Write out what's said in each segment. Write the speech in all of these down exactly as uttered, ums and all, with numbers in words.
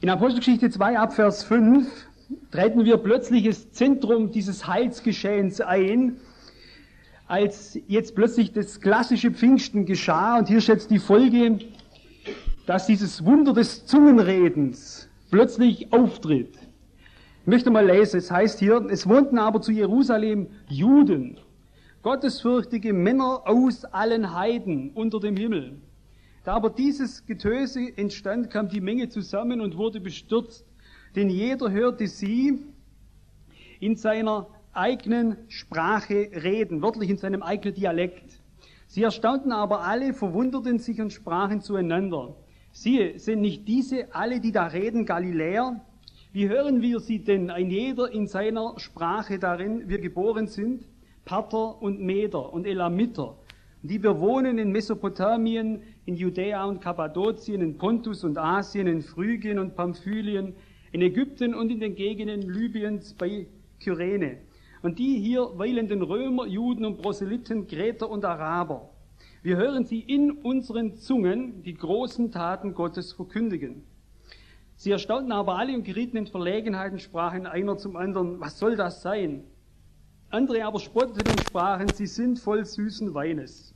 In Apostelgeschichte zwei ab Vers fünf treten wir plötzlich das Zentrum dieses Heilsgeschehens ein, als jetzt plötzlich das klassische Pfingsten geschah. Und hier ist jetzt die Folge, dass dieses Wunder des Zungenredens plötzlich auftritt. Ich möchte mal lesen, es heißt hier, es wohnten aber zu Jerusalem Juden, gottesfürchtige Männer aus allen Heiden unter dem Himmel. Da aber dieses Getöse entstand, kam die Menge zusammen und wurde bestürzt, denn jeder hörte sie in seiner eigenen Sprache reden, wörtlich in seinem eigenen Dialekt. Sie erstaunten aber alle, verwunderten sich und sprachen zueinander. Siehe, sind nicht diese alle, die da reden, Galiläer? Wie hören wir sie denn, ein jeder in seiner Sprache darin wir geboren sind? Parther und Meder und Elamiter, die bewohnen in Mesopotamien, in Judäa und Kappadokien, in Pontus und Asien, in Phrygien und Pamphylien, in Ägypten und in den Gegenden Libyens bei Kyrene. Und die hier weilenden Römer, Juden und Proselyten, Kreter und Araber. Wir hören sie in unseren Zungen die großen Taten Gottes verkündigen. Sie erstaunten aber alle und gerieten in Verlegenheit und sprachen einer zum anderen, was soll das sein? Andere aber spotteten und sprachen, sie sind voll süßen Weines.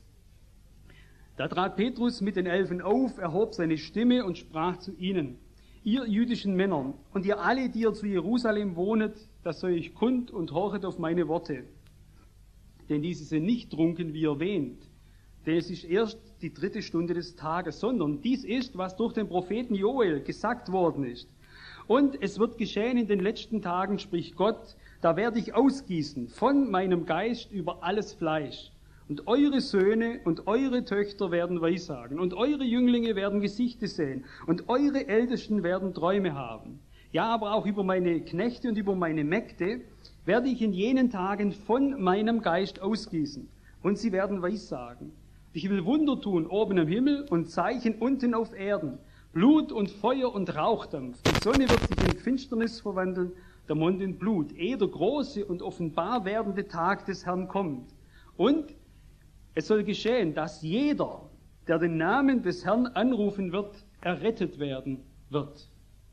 Da trat Petrus mit den Elfen auf, erhob seine Stimme und sprach zu ihnen, ihr jüdischen Männer und ihr alle, die ihr zu Jerusalem wohnet, das soll ich kund und horchet auf meine Worte. Denn diese sind nicht trunken, wie erwähnt, denn es ist erst die dritte Stunde des Tages, sondern dies ist, was durch den Propheten Joel gesagt worden ist. Und es wird geschehen in den letzten Tagen, spricht Gott, da werde ich ausgießen von meinem Geist über alles Fleisch. Und eure Söhne und eure Töchter werden Weissagen, und eure Jünglinge werden Gesichter sehen, und eure Ältesten werden Träume haben. Ja, aber auch über meine Knechte und über meine Mägde werde ich in jenen Tagen von meinem Geist ausgießen, und sie werden Weissagen. Ich will Wunder tun oben im Himmel und Zeichen unten auf Erden, Blut und Feuer und Rauchdampf. Die Sonne wird sich in Finsternis verwandeln, der Mond in Blut, ehe der große und offenbar werdende Tag des Herrn kommt. Und es soll geschehen, dass jeder, der den Namen des Herrn anrufen wird, errettet werden wird.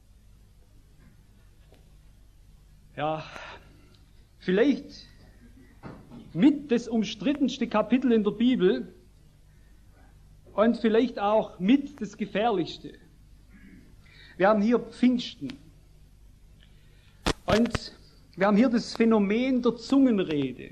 Ja, vielleicht mit das umstrittenste Kapitel in der Bibel und vielleicht auch mit das gefährlichste. Wir haben hier Pfingsten und wir haben hier das Phänomen der Zungenrede.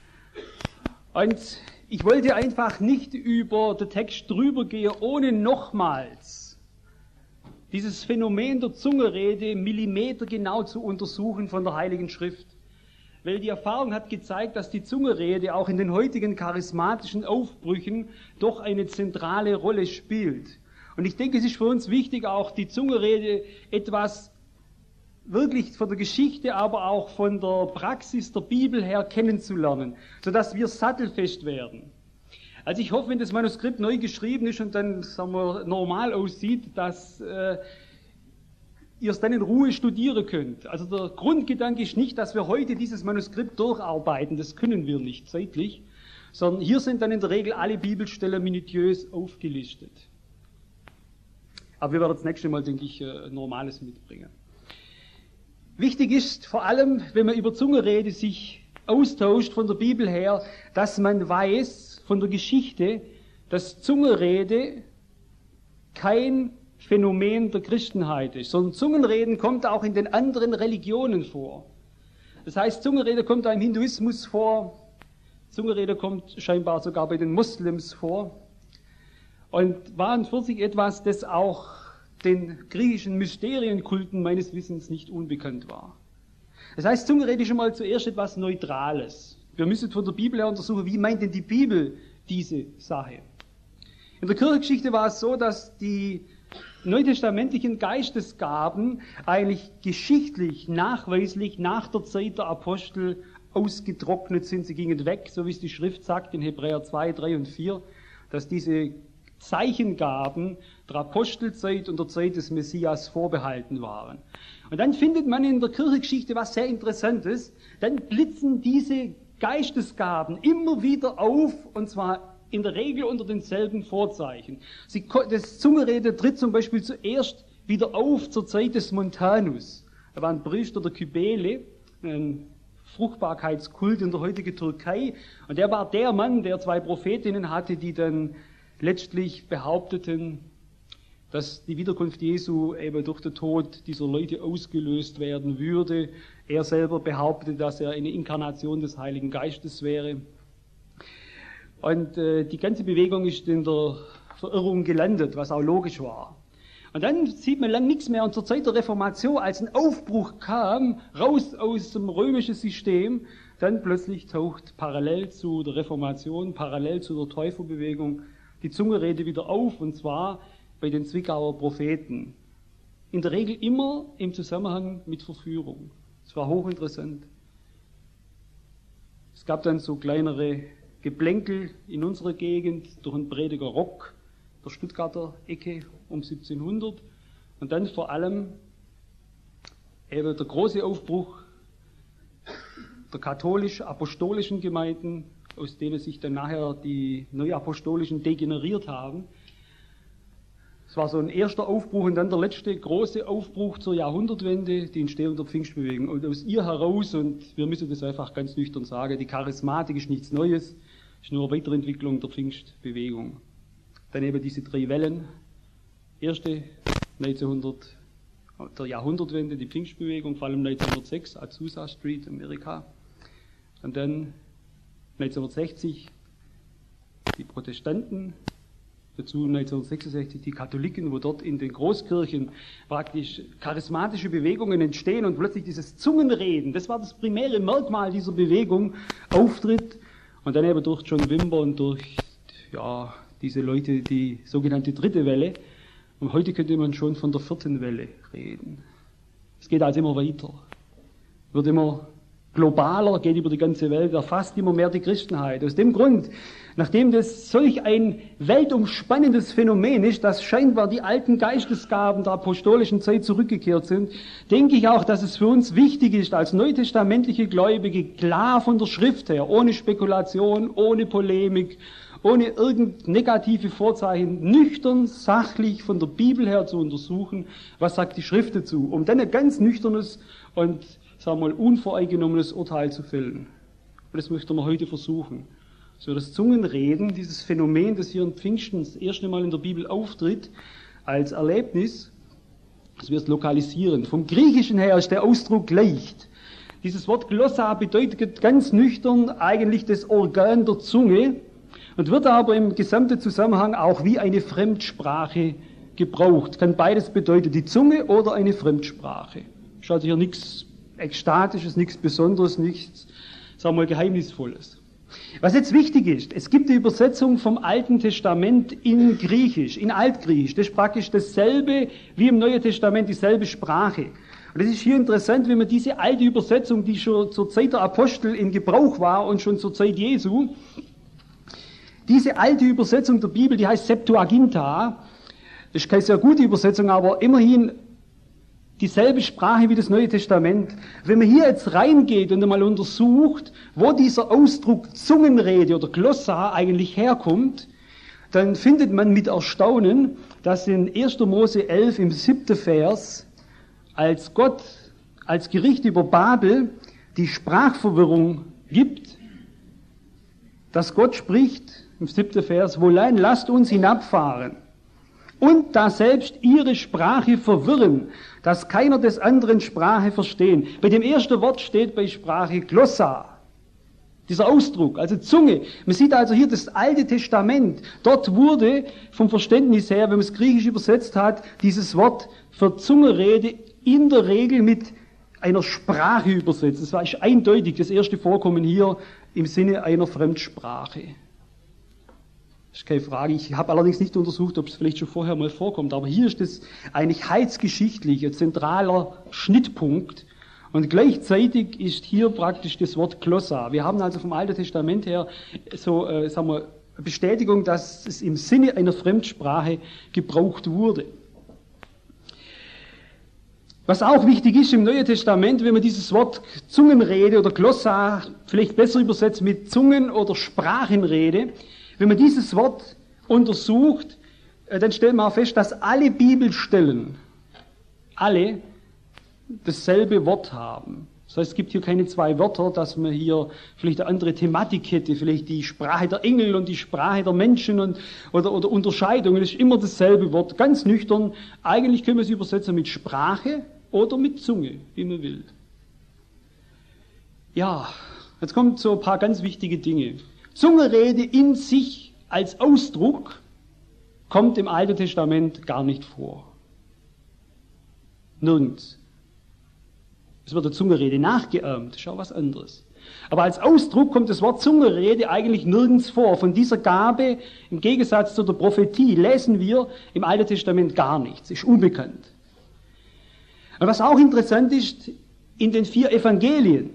Und ich wollte einfach nicht über den Text drüber gehen, ohne nochmals dieses Phänomen der Zungenrede millimetergenau zu untersuchen von der Heiligen Schrift. Weil die Erfahrung hat gezeigt, dass die Zungenrede auch in den heutigen charismatischen Aufbrüchen doch eine zentrale Rolle spielt. Und ich denke, es ist für uns wichtig, auch die Zungenrede etwas wirklich von der Geschichte, aber auch von der Praxis der Bibel her kennenzulernen, sodass wir sattelfest werden. Also ich hoffe, wenn das Manuskript neu geschrieben ist und dann, sagen wir, normal aussieht, dass äh, ihr es dann in Ruhe studieren könnt. Also der Grundgedanke ist nicht, dass wir heute dieses Manuskript durcharbeiten, das können wir nicht zeitlich, sondern hier sind dann in der Regel alle Bibelstellen minutiös aufgelistet. Aber wir werden das nächste Mal, denke ich, Normales mitbringen. Wichtig ist vor allem, wenn man über Zungenrede sich austauscht von der Bibel her, dass man weiß von der Geschichte, dass Zungenrede kein Phänomen der Christenheit ist, sondern Zungenreden kommt auch in den anderen Religionen vor. Das heißt, Zungenrede kommt auch im Hinduismus vor, Zungenrede kommt scheinbar sogar bei den Moslems vor und war an für sich etwas, das auch den griechischen Mysterienkulten meines Wissens nicht unbekannt war. Das heißt, Zungenrede ist schon mal zuerst etwas Neutrales. Wir müssen von der Bibel her untersuchen, wie meint denn die Bibel diese Sache? In der Kirchengeschichte war es so, dass die neutestamentlichen Geistesgaben eigentlich geschichtlich, nachweislich nach der Zeit der Apostel ausgetrocknet sind. Sie gingen weg, so wie es die Schrift sagt in Hebräer zwei, drei und vier, dass diese Zeichengaben der Apostelzeit und der Zeit des Messias vorbehalten waren. Und dann findet man in der Kirchengeschichte was sehr Interessantes. Dann blitzen diese Geistesgaben immer wieder auf, und zwar in der Regel unter denselben Vorzeichen. Sie, das Zungenrede tritt zum Beispiel zuerst wieder auf zur Zeit des Montanus. Er war ein Priester der Kybele, ein Fruchtbarkeitskult in der heutigen Türkei. Und er war der Mann, der zwei Prophetinnen hatte, die dann letztlich behaupteten, dass die Wiederkunft Jesu eben durch den Tod dieser Leute ausgelöst werden würde. Er selber behauptete, dass er eine Inkarnation des Heiligen Geistes wäre. Und äh, die ganze Bewegung ist in der Verirrung gelandet, was auch logisch war. Und dann sieht man lang nichts mehr. Und zur Zeit der Reformation, als ein Aufbruch kam, raus aus dem römischen System, dann plötzlich taucht parallel zu der Reformation, parallel zu der Täuferbewegung, die Zungenrede wieder auf, und zwar bei den Zwickauer Propheten. In der Regel immer im Zusammenhang mit Verführung. Es war hochinteressant. Es gab dann so kleinere Geplänkel in unserer Gegend durch einen Prediger Rock, der Stuttgarter Ecke um siebzehnhundert, und dann vor allem eben der große Aufbruch der katholisch-apostolischen Gemeinden, aus denen sich dann nachher die neuapostolischen degeneriert haben. Es war so ein erster Aufbruch und dann der letzte große Aufbruch zur Jahrhundertwende, die Entstehung der Pfingstbewegung. Und aus ihr heraus, und wir müssen das einfach ganz nüchtern sagen, die Charismatik ist nichts Neues, ist nur eine Weiterentwicklung der Pfingstbewegung. Dann eben diese drei Wellen. Erste neunzehnhundert, der Jahrhundertwende, die Pfingstbewegung, vor allem neunzehnhundertsechs, Azusa Street, Amerika. Und dann neunzehnhundertsechzig die Protestanten, dazu neunzehnhundertsechsundsechzig die Katholiken, wo dort in den Großkirchen praktisch charismatische Bewegungen entstehen und plötzlich dieses Zungenreden, das war das primäre Merkmal dieser Bewegung, auftritt. Und dann eben durch John Wimber und durch ja, diese Leute, die sogenannte dritte Welle. Und heute könnte man schon von der vierten Welle reden. Es geht also immer weiter. Wird immer globaler, geht über die ganze Welt, erfasst immer mehr die Christenheit. Aus dem Grund, nachdem das solch ein weltumspannendes Phänomen ist, dass scheinbar die alten Geistesgaben der apostolischen Zeit zurückgekehrt sind, denke ich auch, dass es für uns wichtig ist, als neutestamentliche Gläubige klar von der Schrift her, ohne Spekulation, ohne Polemik, ohne irgend negative Vorzeichen, nüchtern, sachlich von der Bibel her zu untersuchen, was sagt die Schrift dazu, um dann ein ganz nüchternes und, sagen wir mal, unvoreingenommenes Urteil zu fällen. Und das möchten wir heute versuchen. So, das Zungenreden, dieses Phänomen, das hier in Pfingsten das erste Mal in der Bibel auftritt, als Erlebnis, dass wir es lokalisieren. Vom Griechischen her ist der Ausdruck leicht. Dieses Wort Glossa bedeutet ganz nüchtern eigentlich das Organ der Zunge und wird aber im gesamten Zusammenhang auch wie eine Fremdsprache gebraucht. Kann beides bedeuten, die Zunge oder eine Fremdsprache. Ist also hier nichts Ekstatisches, nichts Besonderes, nichts, sagen wir mal, Geheimnisvolles. Was jetzt wichtig ist, es gibt die Übersetzung vom Alten Testament in Griechisch, in Altgriechisch. Das ist praktisch dasselbe wie im Neuen Testament, dieselbe Sprache. Und es ist hier interessant, wenn man diese alte Übersetzung, die schon zur Zeit der Apostel in Gebrauch war und schon zur Zeit Jesu, diese alte Übersetzung der Bibel, die heißt Septuaginta, das ist keine sehr gute Übersetzung, aber immerhin dieselbe Sprache wie das Neue Testament. Wenn man hier jetzt reingeht und einmal untersucht, wo dieser Ausdruck Zungenrede oder Glossa eigentlich herkommt, dann findet man mit Erstaunen, dass in erster Mose elf im siebten Vers, als Gott als Gericht über Babel die Sprachverwirrung gibt, dass Gott spricht, im siebten Vers, wohlan, lasst uns hinabfahren und da selbst ihre Sprache verwirren, dass keiner des anderen Sprache verstehen. Bei dem ersten Wort steht bei Sprache Glossa, dieser Ausdruck, also Zunge. Man sieht also hier das Alte Testament. Dort wurde vom Verständnis her, wenn man es griechisch übersetzt hat, dieses Wort für Zungenrede in der Regel mit einer Sprache übersetzt. Das war eindeutig das erste Vorkommen hier im Sinne einer Fremdsprache. Das ist keine Frage. Ich habe allerdings nicht untersucht, ob es vielleicht schon vorher mal vorkommt. Aber hier ist es eigentlich heilsgeschichtlich ein zentraler Schnittpunkt. Und gleichzeitig ist hier praktisch das Wort Glossa. Wir haben also vom Alten Testament her so, äh, sagen wir, Bestätigung, dass es im Sinne einer Fremdsprache gebraucht wurde. Was auch wichtig ist im Neuen Testament, wenn man dieses Wort Zungenrede oder Glossa vielleicht besser übersetzt mit Zungen- oder Sprachenrede, wenn man dieses Wort untersucht, dann stellt man auch fest, dass alle Bibelstellen, alle dasselbe Wort haben. Das heißt, es gibt hier keine zwei Wörter, dass man hier vielleicht eine andere Thematik hätte, vielleicht die Sprache der Engel und die Sprache der Menschen und, oder, oder Unterscheidungen. Es ist immer dasselbe Wort, ganz nüchtern. Eigentlich können wir es übersetzen mit Sprache oder mit Zunge, wie man will. Ja, jetzt kommen so ein paar ganz wichtige Dinge. Zungenrede in sich als Ausdruck kommt im Alten Testament gar nicht vor. Nirgends. Es wird der Zungenrede nachgeahmt, das ist auch was anderes. Aber als Ausdruck kommt das Wort Zungenrede eigentlich nirgends vor. Von dieser Gabe, im Gegensatz zu der Prophetie, lesen wir im Alten Testament gar nichts, ist unbekannt. Und was auch interessant ist, in den vier Evangelien,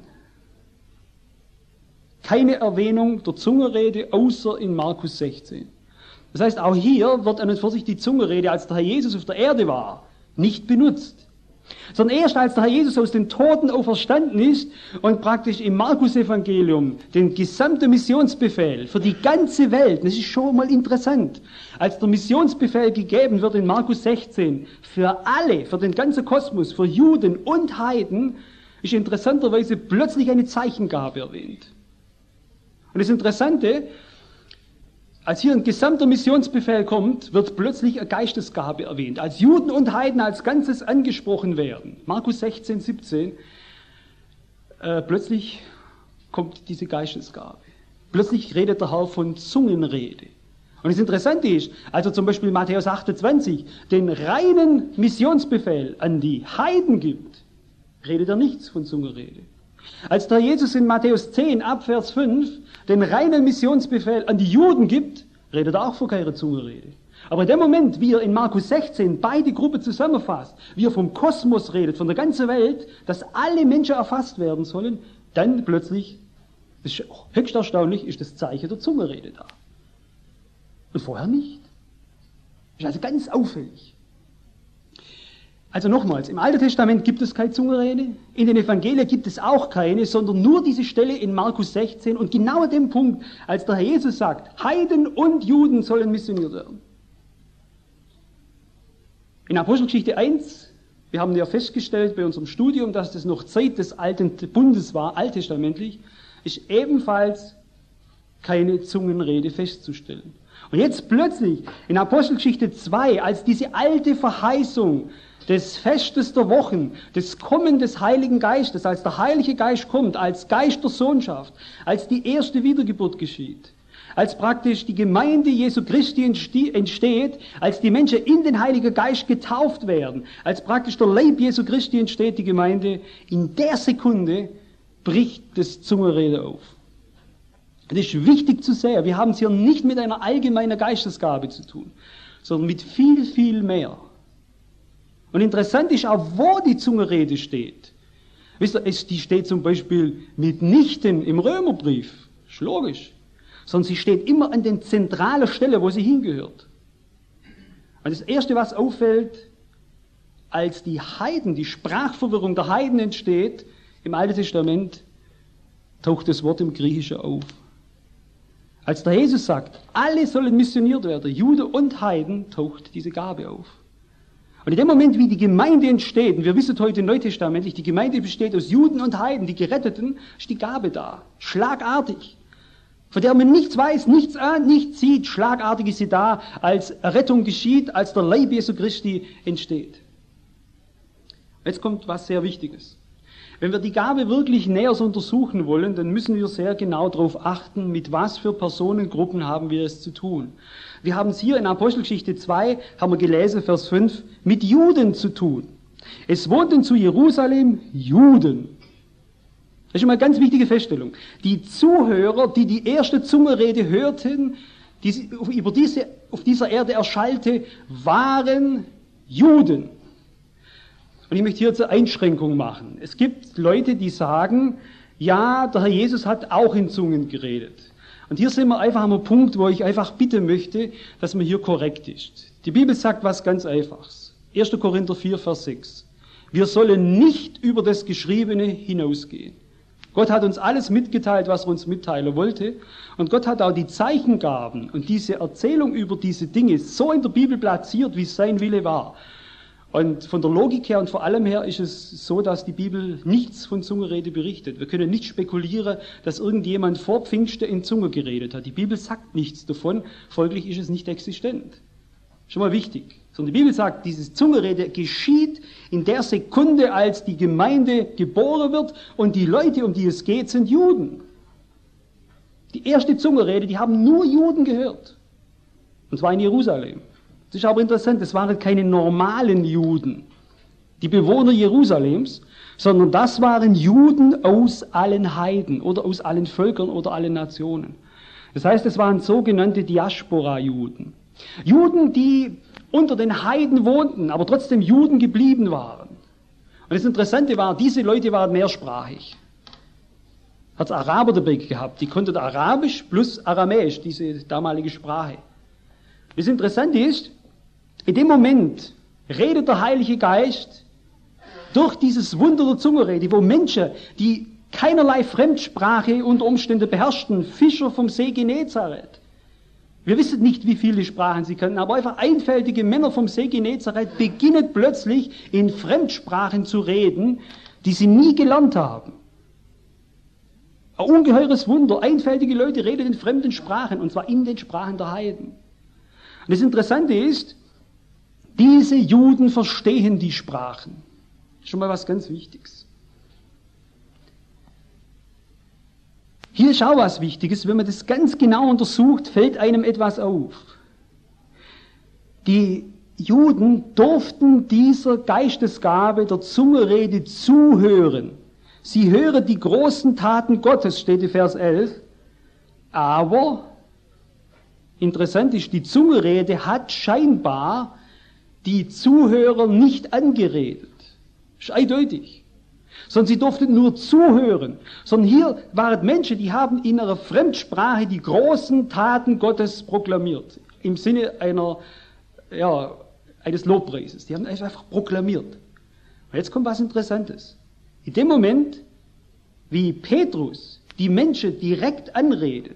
keine Erwähnung der Zungenrede, außer in Markus sechzehn. Das heißt, auch hier wird an und für sich die Zungenrede, als der Herr Jesus auf der Erde war, nicht benutzt. Sondern erst als der Herr Jesus aus den Toten auferstanden ist und praktisch im Markus-Evangelium den gesamten Missionsbefehl für die ganze Welt, das ist schon mal interessant, als der Missionsbefehl gegeben wird in Markus sechzehn, für alle, für den ganzen Kosmos, für Juden und Heiden, ist interessanterweise plötzlich eine Zeichengabe erwähnt. Und das Interessante, als hier ein gesamter Missionsbefehl kommt, wird plötzlich eine Geistesgabe erwähnt. Als Juden und Heiden als Ganzes angesprochen werden. Markus sechzehn, siebzehn. Äh, plötzlich kommt diese Geistesgabe. Plötzlich redet der Herr von Zungenrede. Und das Interessante ist, also zum Beispiel Matthäus achtundzwanzig den reinen Missionsbefehl an die Heiden gibt, redet er nichts von Zungenrede. Als der Jesus in Matthäus zehn, Abvers fünf, den reinen Missionsbefehl an die Juden gibt, redet er auch von keiner Zungenrede. Aber in dem Moment, wie er in Markus sechzehn beide Gruppen zusammenfasst, wie er vom Kosmos redet, von der ganzen Welt, dass alle Menschen erfasst werden sollen, dann plötzlich, das ist höchst erstaunlich, ist das Zeichen der Zungenrede da. Und vorher nicht. Das ist also ganz auffällig. Also nochmals, im Alten Testament gibt es keine Zungenrede, in den Evangelien gibt es auch keine, sondern nur diese Stelle in Markus sechzehn und genau an dem Punkt, als der Herr Jesus sagt, Heiden und Juden sollen missioniert werden. In Apostelgeschichte eins, wir haben ja festgestellt bei unserem Studium, dass das noch Zeit des Alten Bundes war, alttestamentlich, ist ebenfalls keine Zungenrede festzustellen. Und jetzt plötzlich in Apostelgeschichte zwei, als diese alte Verheißung des Festes der Wochen, des Kommen des Heiligen Geistes, als der Heilige Geist kommt, als Geist der Sohnschaft, als die erste Wiedergeburt geschieht, als praktisch die Gemeinde Jesu Christi entsteht, als die Menschen in den Heiligen Geist getauft werden, als praktisch der Leib Jesu Christi entsteht, die Gemeinde, in der Sekunde bricht das Zungenrede auf. Das ist wichtig zu sehen. Wir haben es hier nicht mit einer allgemeinen Geistesgabe zu tun, sondern mit viel, viel mehr. Und interessant ist auch, wo die Zungenrede steht. Wisst ihr, es, die steht zum Beispiel mitnichten im Römerbrief, ist logisch, sondern sie steht immer an den zentralen Stellen, wo sie hingehört. Und das Erste, was auffällt, als die Heiden, die Sprachverwirrung der Heiden entsteht, im Alten Testament, taucht das Wort im Griechischen auf. Als der Jesus sagt, alle sollen missioniert werden, Jude und Heiden, taucht diese Gabe auf. Und in dem Moment, wie die Gemeinde entsteht, und wir wissen heute neutestamentlich, die Gemeinde besteht aus Juden und Heiden, die Geretteten, ist die Gabe da. Schlagartig. Von der man nichts weiß, nichts ahnt, nichts sieht. Schlagartig ist sie da, als Errettung geschieht, als der Leib Jesu Christi entsteht. Jetzt kommt was sehr Wichtiges. Wenn wir die Gabe wirklich näher untersuchen wollen, dann müssen wir sehr genau darauf achten, mit was für Personengruppen haben wir es zu tun. Wir haben es hier in Apostelgeschichte zwei, haben wir gelesen, Vers fünf, mit Juden zu tun. Es wohnten zu Jerusalem Juden. Das ist schon mal eine ganz wichtige Feststellung. Die Zuhörer, die die erste Zungenrede hörten, die über diese, auf dieser Erde erschallte, waren Juden. Und ich möchte hier zur Einschränkung machen. Es gibt Leute, die sagen, ja, der Herr Jesus hat auch in Zungen geredet. Und hier sind wir einfach an einem Punkt, wo ich einfach bitten möchte, dass man hier korrekt ist. Die Bibel sagt was ganz Einfaches. erster Korinther vier, Vers sechs. Wir sollen nicht über das Geschriebene hinausgehen. Gott hat uns alles mitgeteilt, was er uns mitteilen wollte. Und Gott hat auch die Zeichengaben und diese Erzählung über diese Dinge so in der Bibel platziert, wie es sein Wille war. Und von der Logik her und vor allem her ist es so, dass die Bibel nichts von Zungenrede berichtet. Wir können nicht spekulieren, dass irgendjemand vor Pfingsten in Zunge geredet hat. Die Bibel sagt nichts davon, folglich ist es nicht existent. Schon mal wichtig. Sondern die Bibel sagt, diese Zungenrede geschieht in der Sekunde, als die Gemeinde geboren wird und die Leute, um die es geht, sind Juden. Die erste Zungenrede, die haben nur Juden gehört. Und zwar in Jerusalem. Das ist aber interessant, das waren keine normalen Juden, die Bewohner Jerusalems, sondern das waren Juden aus allen Heiden oder aus allen Völkern oder allen Nationen. Das heißt, es waren sogenannte Diaspora-Juden. Juden, die unter den Heiden wohnten, aber trotzdem Juden geblieben waren. Und das Interessante war, diese Leute waren mehrsprachig. Hat es Araber dabei gehabt, die konnten Arabisch plus Aramäisch, diese damalige Sprache. Das Interessante ist, in dem Moment redet der Heilige Geist durch dieses Wunder der Zungenrede, wo Menschen, die keinerlei Fremdsprache unter Umständen beherrschten, Fischer vom See Genezareth. Wir wissen nicht, wie viele Sprachen sie können, aber einfach einfältige Männer vom See Genezareth beginnen plötzlich in Fremdsprachen zu reden, die sie nie gelernt haben. Ein ungeheures Wunder, einfältige Leute reden in fremden Sprachen, und zwar in den Sprachen der Heiden. Und das Interessante ist, diese Juden verstehen die Sprachen. Schon mal was ganz Wichtiges. Hier ist auch was Wichtiges, wenn man das ganz genau untersucht, fällt einem etwas auf. Die Juden durften dieser Geistesgabe der Zungenrede zuhören. Sie hören die großen Taten Gottes, steht in Vers elf, aber interessant ist, die Zungenrede hat scheinbar die Zuhörer nicht angeredet. Das ist eindeutig. Sondern sie durften nur zuhören. Sondern hier waren Menschen, die haben in ihrer Fremdsprache die großen Taten Gottes proklamiert. Im Sinne einer, ja, eines Lobpreises. Die haben es einfach proklamiert. Und jetzt kommt was Interessantes. In dem Moment, wie Petrus die Menschen direkt anredet,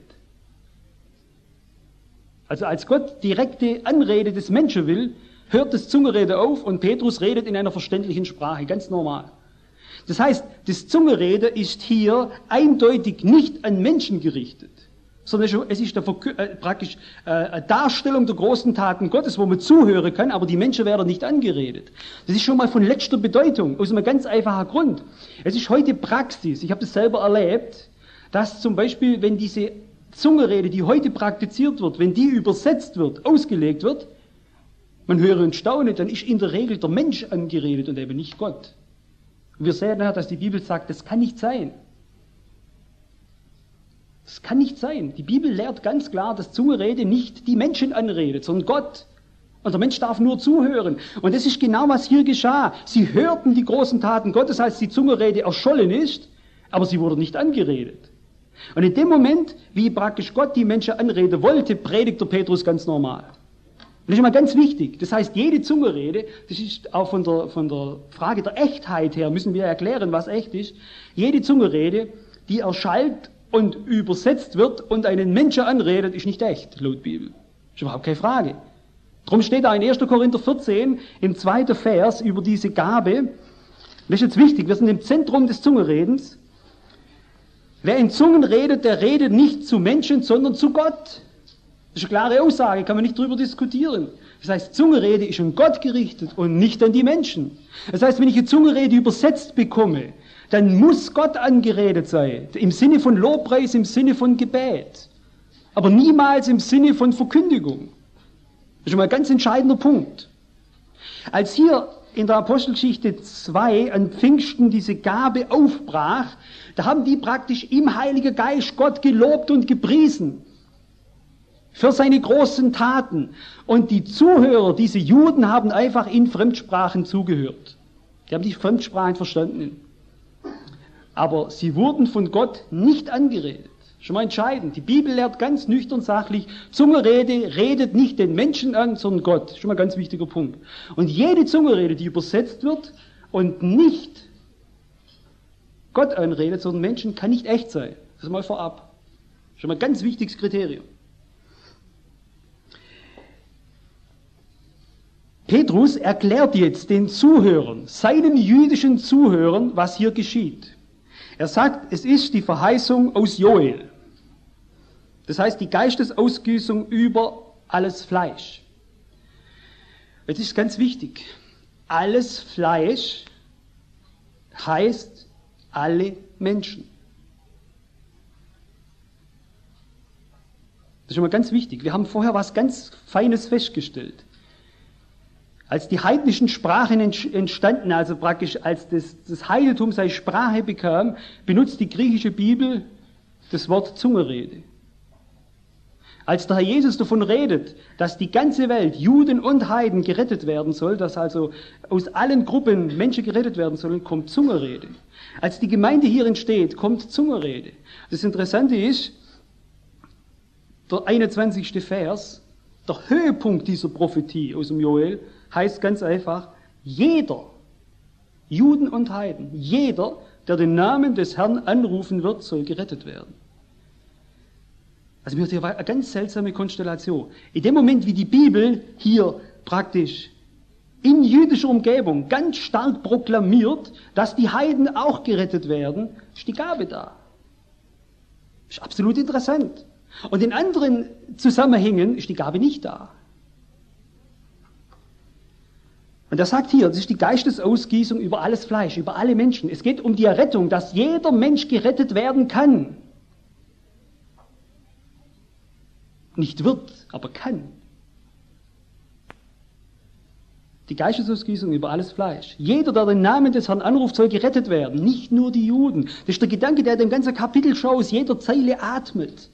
also als Gott direkte Anrede des Menschen will, hört das Zungenrede auf und Petrus redet in einer verständlichen Sprache, ganz normal. Das heißt, das Zungenrede ist hier eindeutig nicht an Menschen gerichtet, sondern es ist eine, äh, praktisch äh, eine Darstellung der großen Taten Gottes, wo man zuhören kann, aber die Menschen werden nicht angeredet. Das ist schon mal von letzter Bedeutung, aus einem ganz einfachen Grund. Es ist heute Praxis, ich habe das selber erlebt, dass zum Beispiel, wenn diese Zungenrede, die heute praktiziert wird, wenn die übersetzt wird, ausgelegt wird, man höre und staune, dann ist in der Regel der Mensch angeredet und eben nicht Gott. Und wir sehen ja, dass die Bibel sagt, das kann nicht sein. Das kann nicht sein. Die Bibel lehrt ganz klar, dass Zungenrede nicht die Menschen anredet, sondern Gott. Und der Mensch darf nur zuhören. Und das ist genau, was hier geschah. Sie hörten die großen Taten Gottes, als die Zungenrede erschollen ist, aber sie wurde nicht angeredet. Und in dem Moment, wie praktisch Gott die Menschen anreden wollte, predigt der Petrus ganz normal. Das ist immer ganz wichtig. Das heißt, jede Zungenrede, das ist auch von der, von der Frage der Echtheit her, müssen wir erklären, was echt ist. Jede Zungenrede, die erschallt und übersetzt wird und einen Menschen anredet, ist nicht echt, laut Bibel. Das ist überhaupt keine Frage. Darum steht da in erster Korinther vierzehn, im zweiten Vers, über diese Gabe. Das ist jetzt wichtig, wir sind im Zentrum des Zungenredens. Wer in Zungen redet, der redet nicht zu Menschen, sondern zu Gott. Das ist eine klare Aussage, kann man nicht drüber diskutieren. Das heißt, Zungenrede ist an Gott gerichtet und nicht an die Menschen. Das heißt, wenn ich eine Zungenrede übersetzt bekomme, dann muss Gott angeredet sein. Im Sinne von Lobpreis, im Sinne von Gebet. Aber niemals im Sinne von Verkündigung. Das ist schon mal ein ganz entscheidender Punkt. Als hier in der Apostelgeschichte zwei an Pfingsten diese Gabe aufbrach, da haben die praktisch im Heiligen Geist Gott gelobt und gepriesen. Für seine großen Taten. Und die Zuhörer, diese Juden, haben einfach in Fremdsprachen zugehört. Die haben die Fremdsprachen verstanden. Aber sie wurden von Gott nicht angeredet. Schon mal entscheidend. Die Bibel lehrt ganz nüchtern sachlich, Zungenrede redet nicht den Menschen an, sondern Gott. Schon mal ein ganz wichtiger Punkt. Und jede Zungenrede, die übersetzt wird und nicht Gott anredet, sondern Menschen, kann nicht echt sein. Das ist mal vorab. Schon mal ein ganz wichtiges Kriterium. Petrus erklärt jetzt den Zuhörern, seinen jüdischen Zuhörern, was hier geschieht. Er sagt, es ist die Verheißung aus Joel. Das heißt, die Geistesausgießung über alles Fleisch. Jetzt ist ganz wichtig, alles Fleisch heißt alle Menschen. Das ist schon mal ganz wichtig. Wir haben vorher was ganz Feines festgestellt. Als die heidnischen Sprachen entstanden, also praktisch als das, das Heidentum seine Sprache bekam, benutzt die griechische Bibel das Wort Zungenrede. Als der Herr Jesus davon redet, dass die ganze Welt, Juden und Heiden, gerettet werden soll, dass also aus allen Gruppen Menschen gerettet werden sollen, kommt Zungenrede. Als die Gemeinde hier entsteht, kommt Zungenrede. Das Interessante ist, der einundzwanzigste Vers, der Höhepunkt dieser Prophetie aus dem Joel, heißt ganz einfach, jeder, Juden und Heiden, jeder, der den Namen des Herrn anrufen wird, soll gerettet werden. Also mir hier eine ganz seltsame Konstellation. In dem Moment, wie die Bibel hier praktisch in jüdischer Umgebung ganz stark proklamiert, dass die Heiden auch gerettet werden, ist die Gabe da. Ist absolut interessant. Und in anderen Zusammenhängen ist die Gabe nicht da. Und er sagt hier, das ist die Geistesausgießung über alles Fleisch, über alle Menschen. Es geht um die Errettung, dass jeder Mensch gerettet werden kann. Nicht wird, aber kann. Die Geistesausgießung über alles Fleisch. Jeder, der den Namen des Herrn anruft, soll gerettet werden. Nicht nur die Juden. Das ist der Gedanke, der dem ganzen Kapitel schon aus jeder Zeile atmet.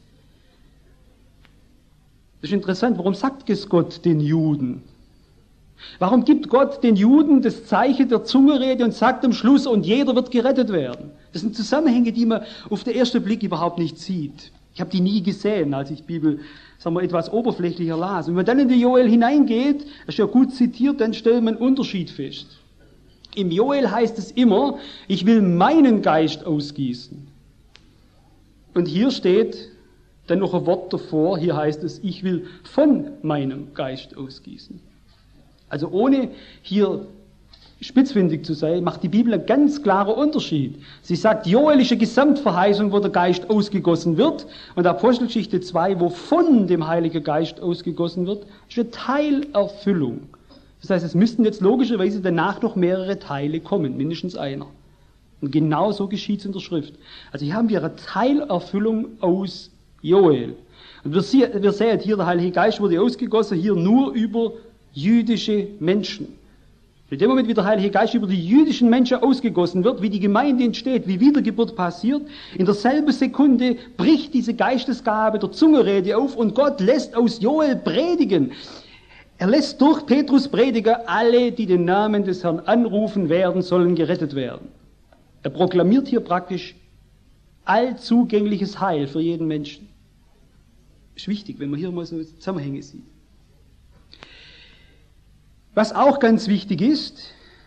Das ist interessant. Warum sagt es Gott den Juden? Warum gibt Gott den Juden das Zeichen der Zungenrede und sagt am Schluss, und jeder wird gerettet werden? Das sind Zusammenhänge, die man auf den ersten Blick überhaupt nicht sieht. Ich habe die nie gesehen, als ich Bibel, sagen wir, etwas oberflächlicher las. Und wenn man dann in die Joel hineingeht, das ist ja gut zitiert, dann stellt man einen Unterschied fest. Im Joel heißt es immer, ich will meinen Geist ausgießen. Und hier steht dann noch ein Wort davor, hier heißt es, ich will von meinem Geist ausgießen. Also ohne hier spitzfindig zu sein, macht die Bibel einen ganz klaren Unterschied. Sie sagt, joelische Gesamtverheißung, wo der Geist ausgegossen wird, und Apostelgeschichte zwei, wo von dem Heiligen Geist ausgegossen wird, ist eine Teilerfüllung. Das heißt, es müssten jetzt logischerweise danach noch mehrere Teile kommen, mindestens einer. Und genau so geschieht es in der Schrift. Also hier haben wir eine Teilerfüllung aus Joel. Und wir sehen, wir sehen hier, der Heilige Geist wurde ausgegossen, hier nur über jüdische Menschen. In dem Moment, wie der Heilige Geist über die jüdischen Menschen ausgegossen wird, wie die Gemeinde entsteht, wie Wiedergeburt passiert, in derselben Sekunde bricht diese Geistesgabe der Zungenrede auf und Gott lässt aus Joel predigen. Er lässt durch Petrus predigen, alle, die den Namen des Herrn anrufen werden, sollen gerettet werden. Er proklamiert hier praktisch allzugängliches Heil für jeden Menschen. Ist wichtig, wenn man hier mal so Zusammenhänge sieht. Was auch ganz wichtig ist,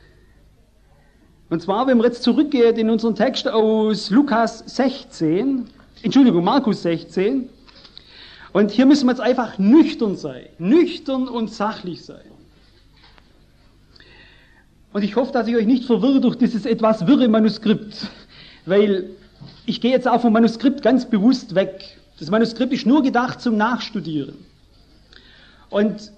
und zwar, wenn wir jetzt zurückgehen in unseren Text aus Lukas sechzehn, Entschuldigung, Markus sechzehn, und hier müssen wir jetzt einfach nüchtern sein, nüchtern und sachlich sein. Und ich hoffe, dass ich euch nicht verwirre durch dieses etwas wirre Manuskript, weil ich gehe jetzt auch vom Manuskript ganz bewusst weg. Das Manuskript ist nur gedacht zum Nachstudieren. Und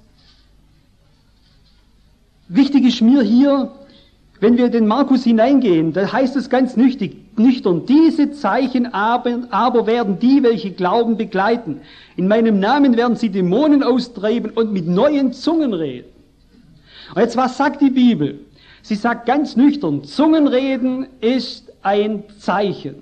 wichtig ist mir hier, wenn wir in den Markus hineingehen, da heißt es ganz nüchtern, diese Zeichen aber, aber werden die, welche glauben, begleiten. In meinem Namen werden sie Dämonen austreiben und mit neuen Zungen reden. Und jetzt, was sagt die Bibel? Sie sagt ganz nüchtern, Zungenreden ist ein Zeichen.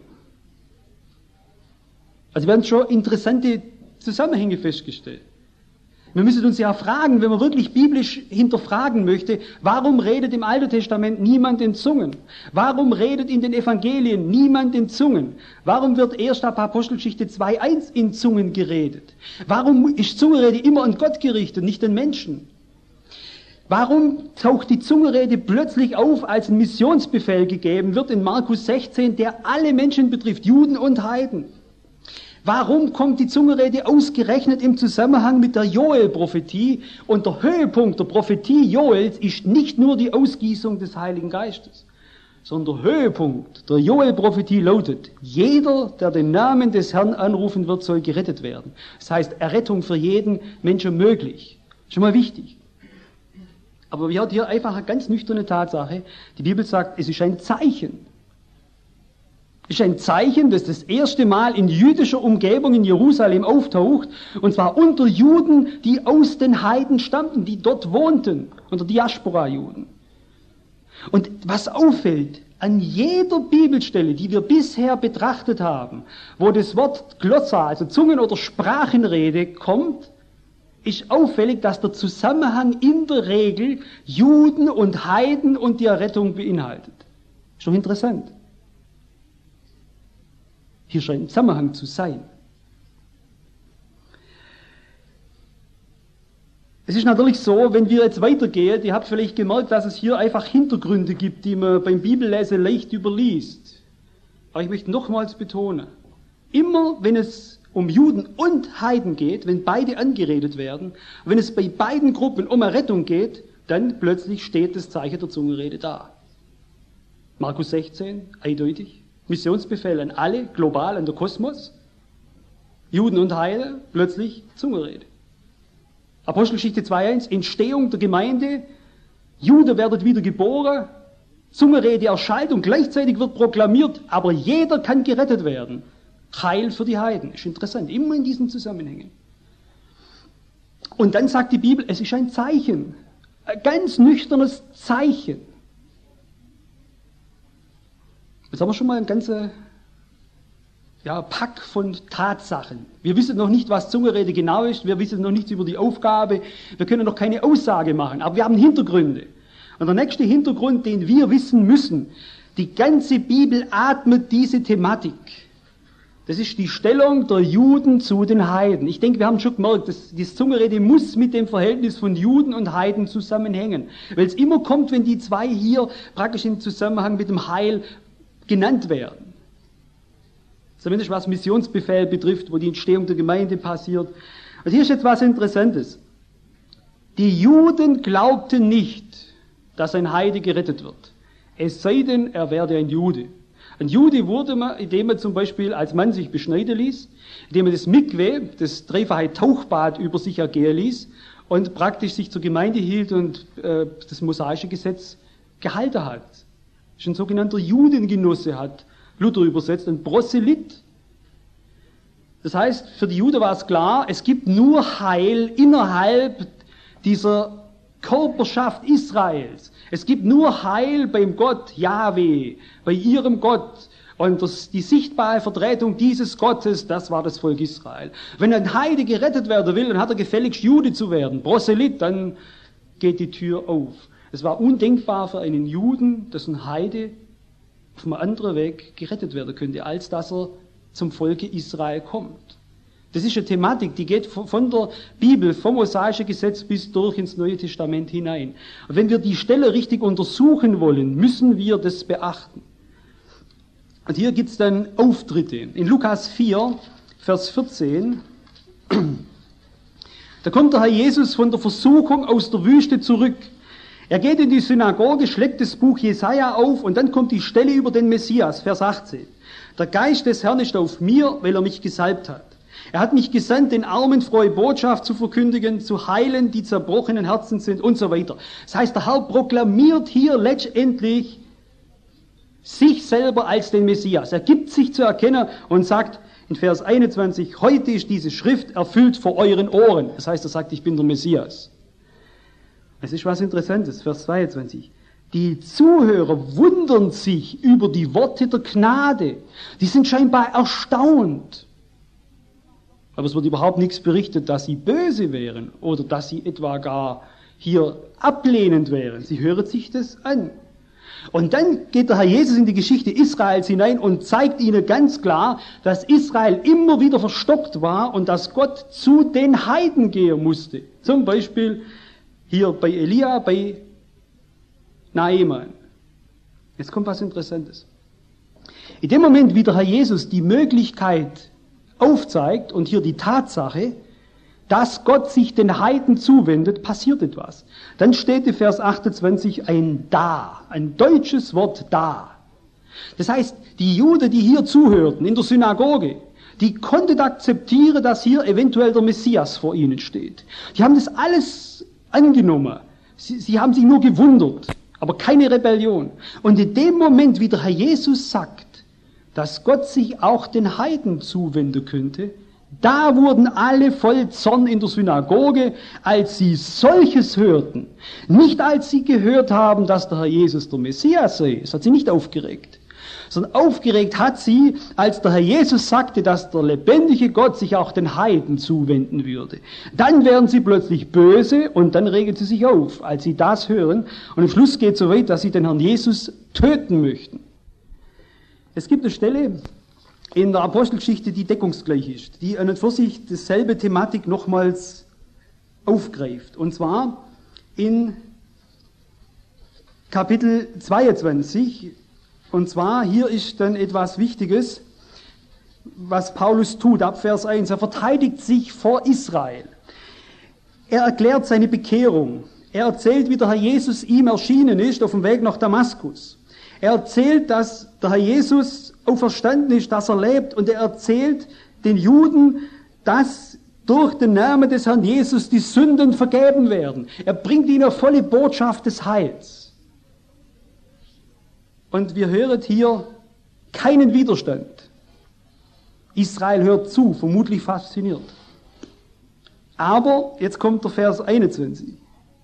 Also werden schon interessante Zusammenhänge festgestellt. Wir müssen uns ja fragen, wenn man wirklich biblisch hinterfragen möchte, warum redet im Alten Testament niemand in Zungen? Warum redet in den Evangelien niemand in Zungen? Warum wird erst ab Apostelgeschichte zwei eins in Zungen geredet? Warum ist Zungenrede immer an Gott gerichtet, nicht an Menschen? Warum taucht die Zungenrede plötzlich auf, als ein Missionsbefehl gegeben wird in Markus sechzehn, der alle Menschen betrifft, Juden und Heiden? Warum kommt die Zungenrede ausgerechnet im Zusammenhang mit der Joel-Prophetie? Und der Höhepunkt der Prophetie Joels ist nicht nur die Ausgießung des Heiligen Geistes, sondern der Höhepunkt der Joel-Prophetie lautet: Jeder, der den Namen des Herrn anrufen wird, soll gerettet werden. Das heißt, Errettung für jeden Menschen möglich. Schon mal wichtig. Aber wir haben hier einfach eine ganz nüchterne Tatsache. Die Bibel sagt, es ist ein Zeichen. Es ist ein Zeichen, das das erste Mal in jüdischer Umgebung in Jerusalem auftaucht, und zwar unter Juden, die aus den Heiden stammten, die dort wohnten, unter Diaspora-Juden. Und was auffällt, an jeder Bibelstelle, die wir bisher betrachtet haben, wo das Wort Glossa, also Zungen- oder Sprachenrede, kommt, ist auffällig, dass der Zusammenhang in der Regel Juden und Heiden und die Errettung beinhaltet. Ist doch interessant. Hier scheint ein Zusammenhang zu sein. Es ist natürlich so, wenn wir jetzt weitergehen, ihr habt vielleicht gemerkt, dass es hier einfach Hintergründe gibt, die man beim Bibellesen leicht überliest. Aber ich möchte nochmals betonen, immer wenn es um Juden und Heiden geht, wenn beide angeredet werden, wenn es bei beiden Gruppen um Errettung geht, dann plötzlich steht das Zeichen der Zungenrede da. Markus sechzehn, eindeutig. Missionsbefehl an alle, global, an der Kosmos. Juden und Heiden, plötzlich Zungenrede. Apostelgeschichte zwei eins, Entstehung der Gemeinde, Jude werdet wieder geboren, Zungenrede erschallt und gleichzeitig wird proklamiert, aber jeder kann gerettet werden. Heil für die Heiden. Ist interessant, immer in diesen Zusammenhängen. Und dann sagt die Bibel, es ist ein Zeichen, ein ganz nüchternes Zeichen. Jetzt haben wir schon mal ein ganzer ja, Pack von Tatsachen. Wir wissen noch nicht, was Zungenrede genau ist, wir wissen noch nichts über die Aufgabe, wir können noch keine Aussage machen, aber wir haben Hintergründe. Und der nächste Hintergrund, den wir wissen müssen, die ganze Bibel atmet diese Thematik. Das ist die Stellung der Juden zu den Heiden. Ich denke, wir haben schon gemerkt, dass die Zungenrede muss mit dem Verhältnis von Juden und Heiden zusammenhängen. Weil es immer kommt, wenn die zwei hier praktisch im Zusammenhang mit dem Heil genannt werden. Zumindest was Missionsbefehl betrifft, wo die Entstehung der Gemeinde passiert. Und hier ist jetzt was Interessantes. Die Juden glaubten nicht, dass ein Heide gerettet wird. Es sei denn, er werde ein Jude. Ein Jude wurde man, indem man zum Beispiel als Mann sich beschneiden ließ, indem man das Mikwe, das dreifache Tauchbad, über sich ergehen ließ und praktisch sich zur Gemeinde hielt und äh, das mosaische Gesetz gehalten hat. Das ist ein sogenannter Judengenosse, hat Luther übersetzt, ein Proselyt. Das heißt, für die Juden war es klar, es gibt nur Heil innerhalb dieser Körperschaft Israels. Es gibt nur Heil beim Gott Jahwe, bei ihrem Gott. Und das, die sichtbare Vertretung dieses Gottes, das war das Volk Israel. Wenn ein Heide gerettet werden will, dann hat er gefälligst Jude zu werden, Proselyt, dann geht die Tür auf. Es war undenkbar für einen Juden, dass ein Heide auf einem anderen Weg gerettet werden könnte, als dass er zum Volke Israel kommt. Das ist eine Thematik, die geht von der Bibel, vom mosaischen Gesetz bis durch ins Neue Testament hinein. Und wenn wir die Stelle richtig untersuchen wollen, müssen wir das beachten. Und hier gibt es dann Auftritte. In Lukas vier, Vers vierzehn, da kommt der Herr Jesus von der Versuchung aus der Wüste zurück. Er geht in die Synagoge, schlägt das Buch Jesaja auf und dann kommt die Stelle über den Messias, Vers achtzehn. Der Geist des Herrn ist auf mir, weil er mich gesalbt hat. Er hat mich gesandt, den Armen frohe Botschaft zu verkündigen, zu heilen, die zerbrochenen Herzen sind und so weiter. Das heißt, der Herr proklamiert hier letztendlich sich selber als den Messias. Er gibt sich zu erkennen und sagt in Vers einundzwanzig, heute ist diese Schrift erfüllt vor euren Ohren. Das heißt, er sagt, ich bin der Messias. Es ist was Interessantes, Vers zweiundzwanzig. Die Zuhörer wundern sich über die Worte der Gnade. Die sind scheinbar erstaunt. Aber es wird überhaupt nichts berichtet, dass sie böse wären oder dass sie etwa gar hier ablehnend wären. Sie hören sich das an. Und dann geht der Herr Jesus in die Geschichte Israels hinein und zeigt ihnen ganz klar, dass Israel immer wieder verstockt war und dass Gott zu den Heiden gehen musste. Zum Beispiel hier bei Elia, bei Naaman. Jetzt kommt was Interessantes. In dem Moment, wie der Herr Jesus die Möglichkeit aufzeigt und hier die Tatsache, dass Gott sich den Heiden zuwendet, passiert etwas. Dann steht in Vers achtundzwanzig ein Da, ein deutsches Wort Da. Das heißt, die Juden, die hier zuhörten in der Synagoge, die konnten akzeptieren, dass hier eventuell der Messias vor ihnen steht. Die haben das alles angenommen. Sie, sie haben sich nur gewundert, aber keine Rebellion. Und in dem Moment, wie der Herr Jesus sagt, dass Gott sich auch den Heiden zuwenden könnte, da wurden alle voll Zorn in der Synagoge, als sie solches hörten. Nicht als sie gehört haben, dass der Herr Jesus der Messias sei. Das hat sie nicht aufgeregt. Sondern aufgeregt hat sie, als der Herr Jesus sagte, dass der lebendige Gott sich auch den Heiden zuwenden würde. Dann werden sie plötzlich böse und dann regen sie sich auf, als sie das hören. Und am Schluss geht es so weit, dass sie den Herrn Jesus töten möchten. Es gibt eine Stelle in der Apostelgeschichte, die deckungsgleich ist, die an und für sich dieselbe Thematik nochmals aufgreift. Und zwar in Kapitel zweiundzwanzig. Und zwar, hier ist dann etwas Wichtiges, was Paulus tut, ab Vers eins. Er verteidigt sich vor Israel. Er erklärt seine Bekehrung. Er erzählt, wie der Herr Jesus ihm erschienen ist auf dem Weg nach Damaskus. Er erzählt, dass der Herr Jesus auferstanden ist, dass er lebt, und er erzählt den Juden, dass durch den Namen des Herrn Jesus die Sünden vergeben werden. Er bringt ihnen eine volle Botschaft des Heils. Und wir hören hier keinen Widerstand. Israel hört zu, vermutlich fasziniert. Aber, jetzt kommt der Vers einundzwanzig.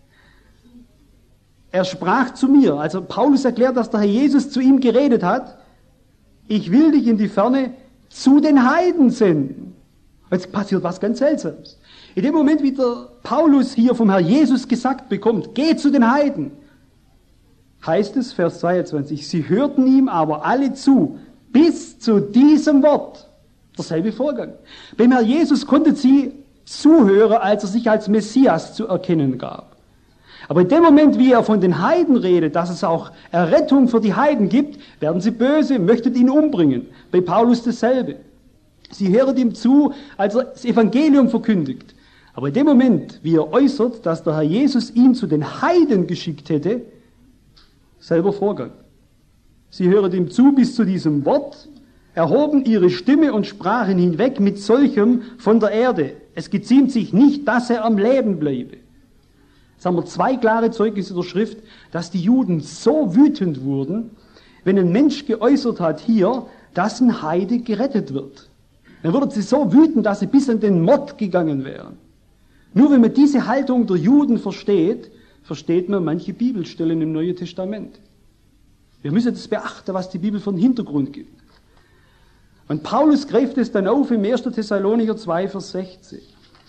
Er sprach zu mir, also Paulus erklärt, dass der Herr Jesus zu ihm geredet hat, ich will dich in die Ferne zu den Heiden senden. Jetzt passiert was ganz Seltsames. In dem Moment, wie der Paulus hier vom Herr Jesus gesagt bekommt, geh zu den Heiden, heißt es, Vers zweiundzwanzig, sie hörten ihm aber alle zu, bis zu diesem Wort. Derselbe Vorgang. Beim Herr Jesus konnten sie zuhören, als er sich als Messias zu erkennen gab. Aber in dem Moment, wie er von den Heiden redet, dass es auch Errettung für die Heiden gibt, werden sie böse, möchten ihn umbringen. Bei Paulus dasselbe. Sie hören ihm zu, als er das Evangelium verkündigt. Aber in dem Moment, wie er äußert, dass der Herr Jesus ihn zu den Heiden geschickt hätte, selber Vorgang. Sie hören ihm zu bis zu diesem Wort, erhoben ihre Stimme und sprachen hinweg mit solchem von der Erde. Es geziemt sich nicht, dass er am Leben bleibe. Jetzt haben wir zwei klare Zeugnisse der Schrift, dass die Juden so wütend wurden, wenn ein Mensch geäußert hat hier, dass ein Heide gerettet wird. Dann wurden sie so wütend, dass sie bis an den Mord gegangen wären. Nur wenn man diese Haltung der Juden versteht, versteht man manche Bibelstellen im Neuen Testament. Wir müssen das beachten, was die Bibel für einen Hintergrund gibt. Und Paulus greift es dann auf im ersten Thessalonicher zwei, Vers sechzehn.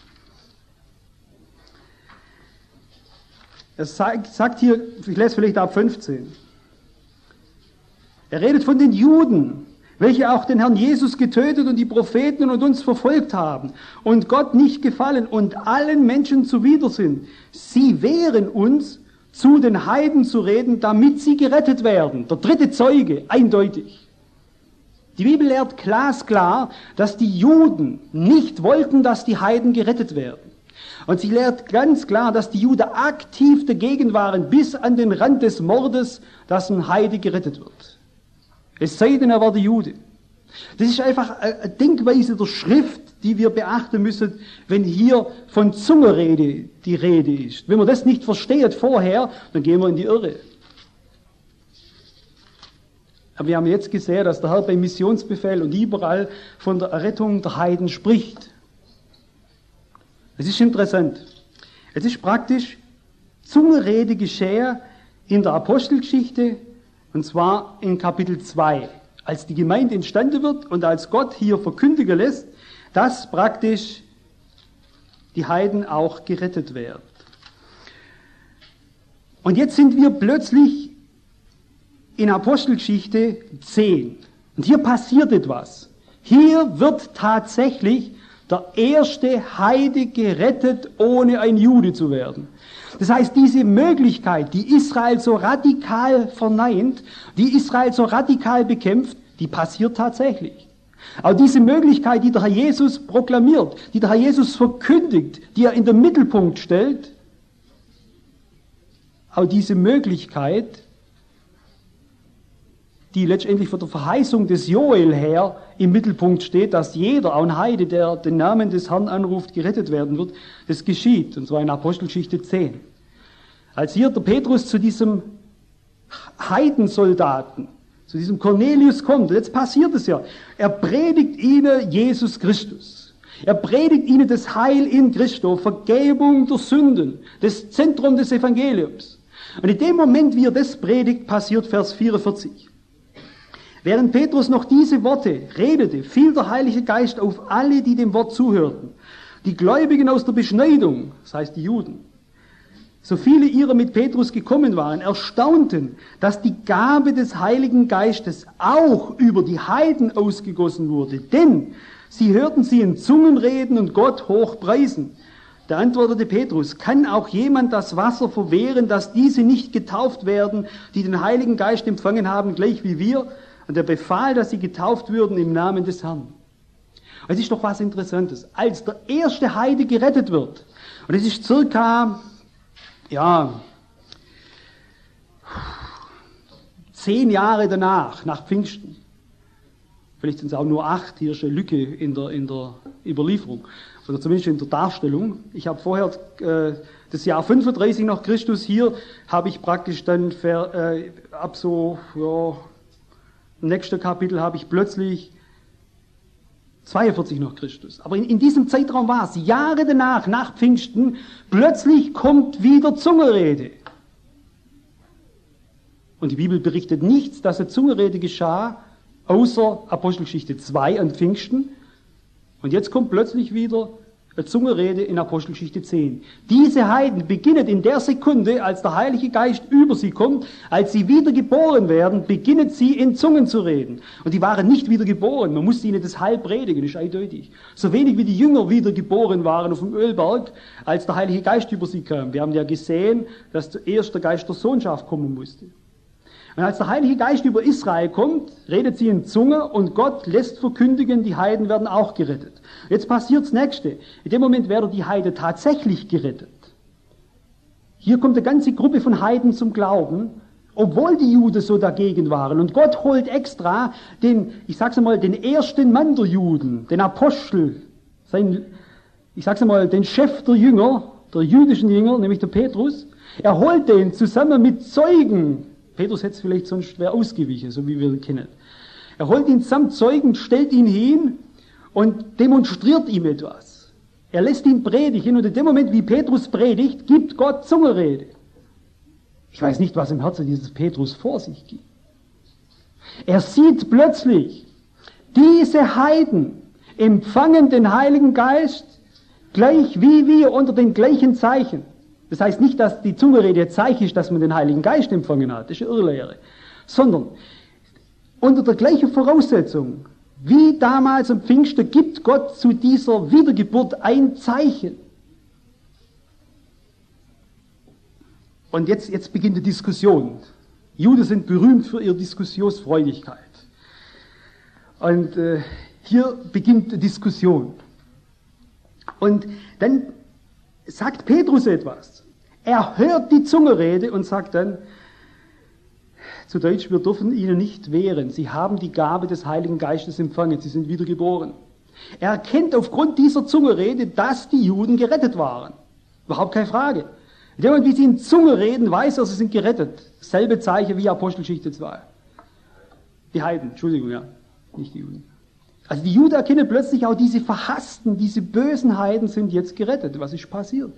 Er sagt, sagt hier, ich lese vielleicht ab fünfzehn. Er redet von den Juden, welche auch den Herrn Jesus getötet und die Propheten und uns verfolgt haben und Gott nicht gefallen und allen Menschen zuwider sind. Sie wehren uns, zu den Heiden zu reden, damit sie gerettet werden. Der dritte Zeuge, eindeutig. Die Bibel lehrt glasklar, dass die Juden nicht wollten, dass die Heiden gerettet werden. Und sie lehrt ganz klar, dass die Juden aktiv dagegen waren, bis an den Rand des Mordes, dass ein Heide gerettet wird. Es sei denn, er war der Jude. Das ist einfach eine Denkweise der Schrift, die wir beachten müssen, wenn hier von Zungenrede die Rede ist. Wenn man das nicht versteht vorher, dann gehen wir in die Irre. Aber wir haben jetzt gesehen, dass der Herr beim Missionsbefehl und überall von der Errettung der Heiden spricht. Es ist interessant. Es ist praktisch Zungenrede geschehe in der Apostelgeschichte, und zwar in Kapitel zwei, als die Gemeinde entstanden wird und als Gott hier verkündigen lässt, dass praktisch die Heiden auch gerettet werden. Und jetzt sind wir plötzlich in Apostelgeschichte zehn. Und hier passiert etwas. Hier wird tatsächlich der erste Heide gerettet, ohne ein Jude zu werden. Das heißt, diese Möglichkeit, die Israel so radikal verneint, die Israel so radikal bekämpft, die passiert tatsächlich. Auch diese Möglichkeit, die der Herr Jesus proklamiert, die der Herr Jesus verkündigt, die er in den Mittelpunkt stellt, auch diese Möglichkeit, die letztendlich von der Verheißung des Joel her im Mittelpunkt steht, dass jeder, auch ein Heide, der den Namen des Herrn anruft, gerettet werden wird, das geschieht, und zwar in Apostelgeschichte zehn. Als hier der Petrus zu diesem Heidensoldaten, zu diesem Cornelius kommt, jetzt passiert es ja, er predigt ihnen Jesus Christus. Er predigt ihnen das Heil in Christus, Vergebung der Sünden, das Zentrum des Evangeliums. Und in dem Moment, wie er das predigt, passiert Vers vierundvierzig. Während Petrus noch diese Worte redete, fiel der Heilige Geist auf alle, die dem Wort zuhörten. Die Gläubigen aus der Beschneidung, das heißt die Juden, so viele ihrer mit Petrus gekommen waren, erstaunten, dass die Gabe des Heiligen Geistes auch über die Heiden ausgegossen wurde. Denn sie hörten sie in Zungen reden und Gott hoch preisen. Da antwortete Petrus, kann auch jemand das Wasser verwehren, dass diese nicht getauft werden, die den Heiligen Geist empfangen haben, gleich wie wir? Und er befahl, dass sie getauft würden im Namen des Herrn. Es ist doch was Interessantes. Als der erste Heide gerettet wird, und es ist circa, ja, zehn Jahre danach, nach Pfingsten, vielleicht sind es auch nur acht, hier ist eine Lücke in der, in der Überlieferung, oder zumindest in der Darstellung. Ich habe vorher äh, das Jahr fünfunddreißig nach Christus, hier habe ich praktisch dann ver, äh, ab so, ja, im nächsten Kapitel habe ich plötzlich zweiundvierzig nach Christus. Aber in, in diesem Zeitraum war es, Jahre danach, nach Pfingsten, plötzlich kommt wieder Zungenrede. Und die Bibel berichtet nichts, dass eine Zungenrede geschah, außer Apostelgeschichte zwei an Pfingsten. Und jetzt kommt plötzlich wieder eine Zungenrede in Apostelgeschichte zehn. Diese Heiden beginnen in der Sekunde, als der Heilige Geist über sie kommt, als sie wiedergeboren werden, beginnen sie in Zungen zu reden. Und die waren nicht wiedergeboren, man musste ihnen das Heil predigen, das ist eindeutig. So wenig wie die Jünger wiedergeboren waren auf dem Ölberg, als der Heilige Geist über sie kam. Wir haben ja gesehen, dass zuerst der Geist der Sohnschaft kommen musste. Und als der Heilige Geist über Israel kommt, redet sie in Zunge und Gott lässt verkündigen, die Heiden werden auch gerettet. Jetzt passiert das Nächste. In dem Moment werden die Heiden tatsächlich gerettet. Hier kommt eine ganze Gruppe von Heiden zum Glauben, obwohl die Juden so dagegen waren. Und Gott holt extra den, ich sag's einmal, den ersten Mann der Juden, den Apostel, sein, ich sag's einmal, den Chef der Jünger, der jüdischen Jünger, nämlich der Petrus. Er holt den zusammen mit Zeugen. Petrus hätte es vielleicht sonst schwer ausgewichen, so wie wir ihn kennen. Er holt ihn samt Zeugen, stellt ihn hin und demonstriert ihm etwas. Er lässt ihn predigen und in dem Moment, wie Petrus predigt, gibt Gott Zungenrede. Ich weiß nicht, was im Herzen dieses Petrus vor sich geht. Er sieht plötzlich, diese Heiden empfangen den Heiligen Geist gleich wie wir unter den gleichen Zeichen. Das heißt nicht, dass die Zungenrede ein Zeichen ist, dass man den Heiligen Geist empfangen hat, das ist eine Irrlehre, sondern unter der gleichen Voraussetzung, wie damals am Pfingsten, gibt Gott zu dieser Wiedergeburt ein Zeichen. Und jetzt, jetzt beginnt die Diskussion. Juden sind berühmt für ihre Diskussionsfreudigkeit. Und äh, hier beginnt die Diskussion. Und dann sagt Petrus etwas. Er hört die Zungenrede und sagt dann, zu Deutsch, wir dürfen ihnen nicht wehren. Sie haben die Gabe des Heiligen Geistes empfangen. Sie sind wiedergeboren. Er erkennt aufgrund dieser Zungenrede, dass die Juden gerettet waren. Überhaupt keine Frage. In dem Moment, wie sie in Zunge reden, weiß er, sie sind gerettet. Selbe Zeichen wie Apostelgeschichte zwei. Die Heiden, Entschuldigung, ja, nicht die Juden. Also die Juden erkennen plötzlich auch, diese verhassten, diese bösen Heiden sind jetzt gerettet. Was ist passiert?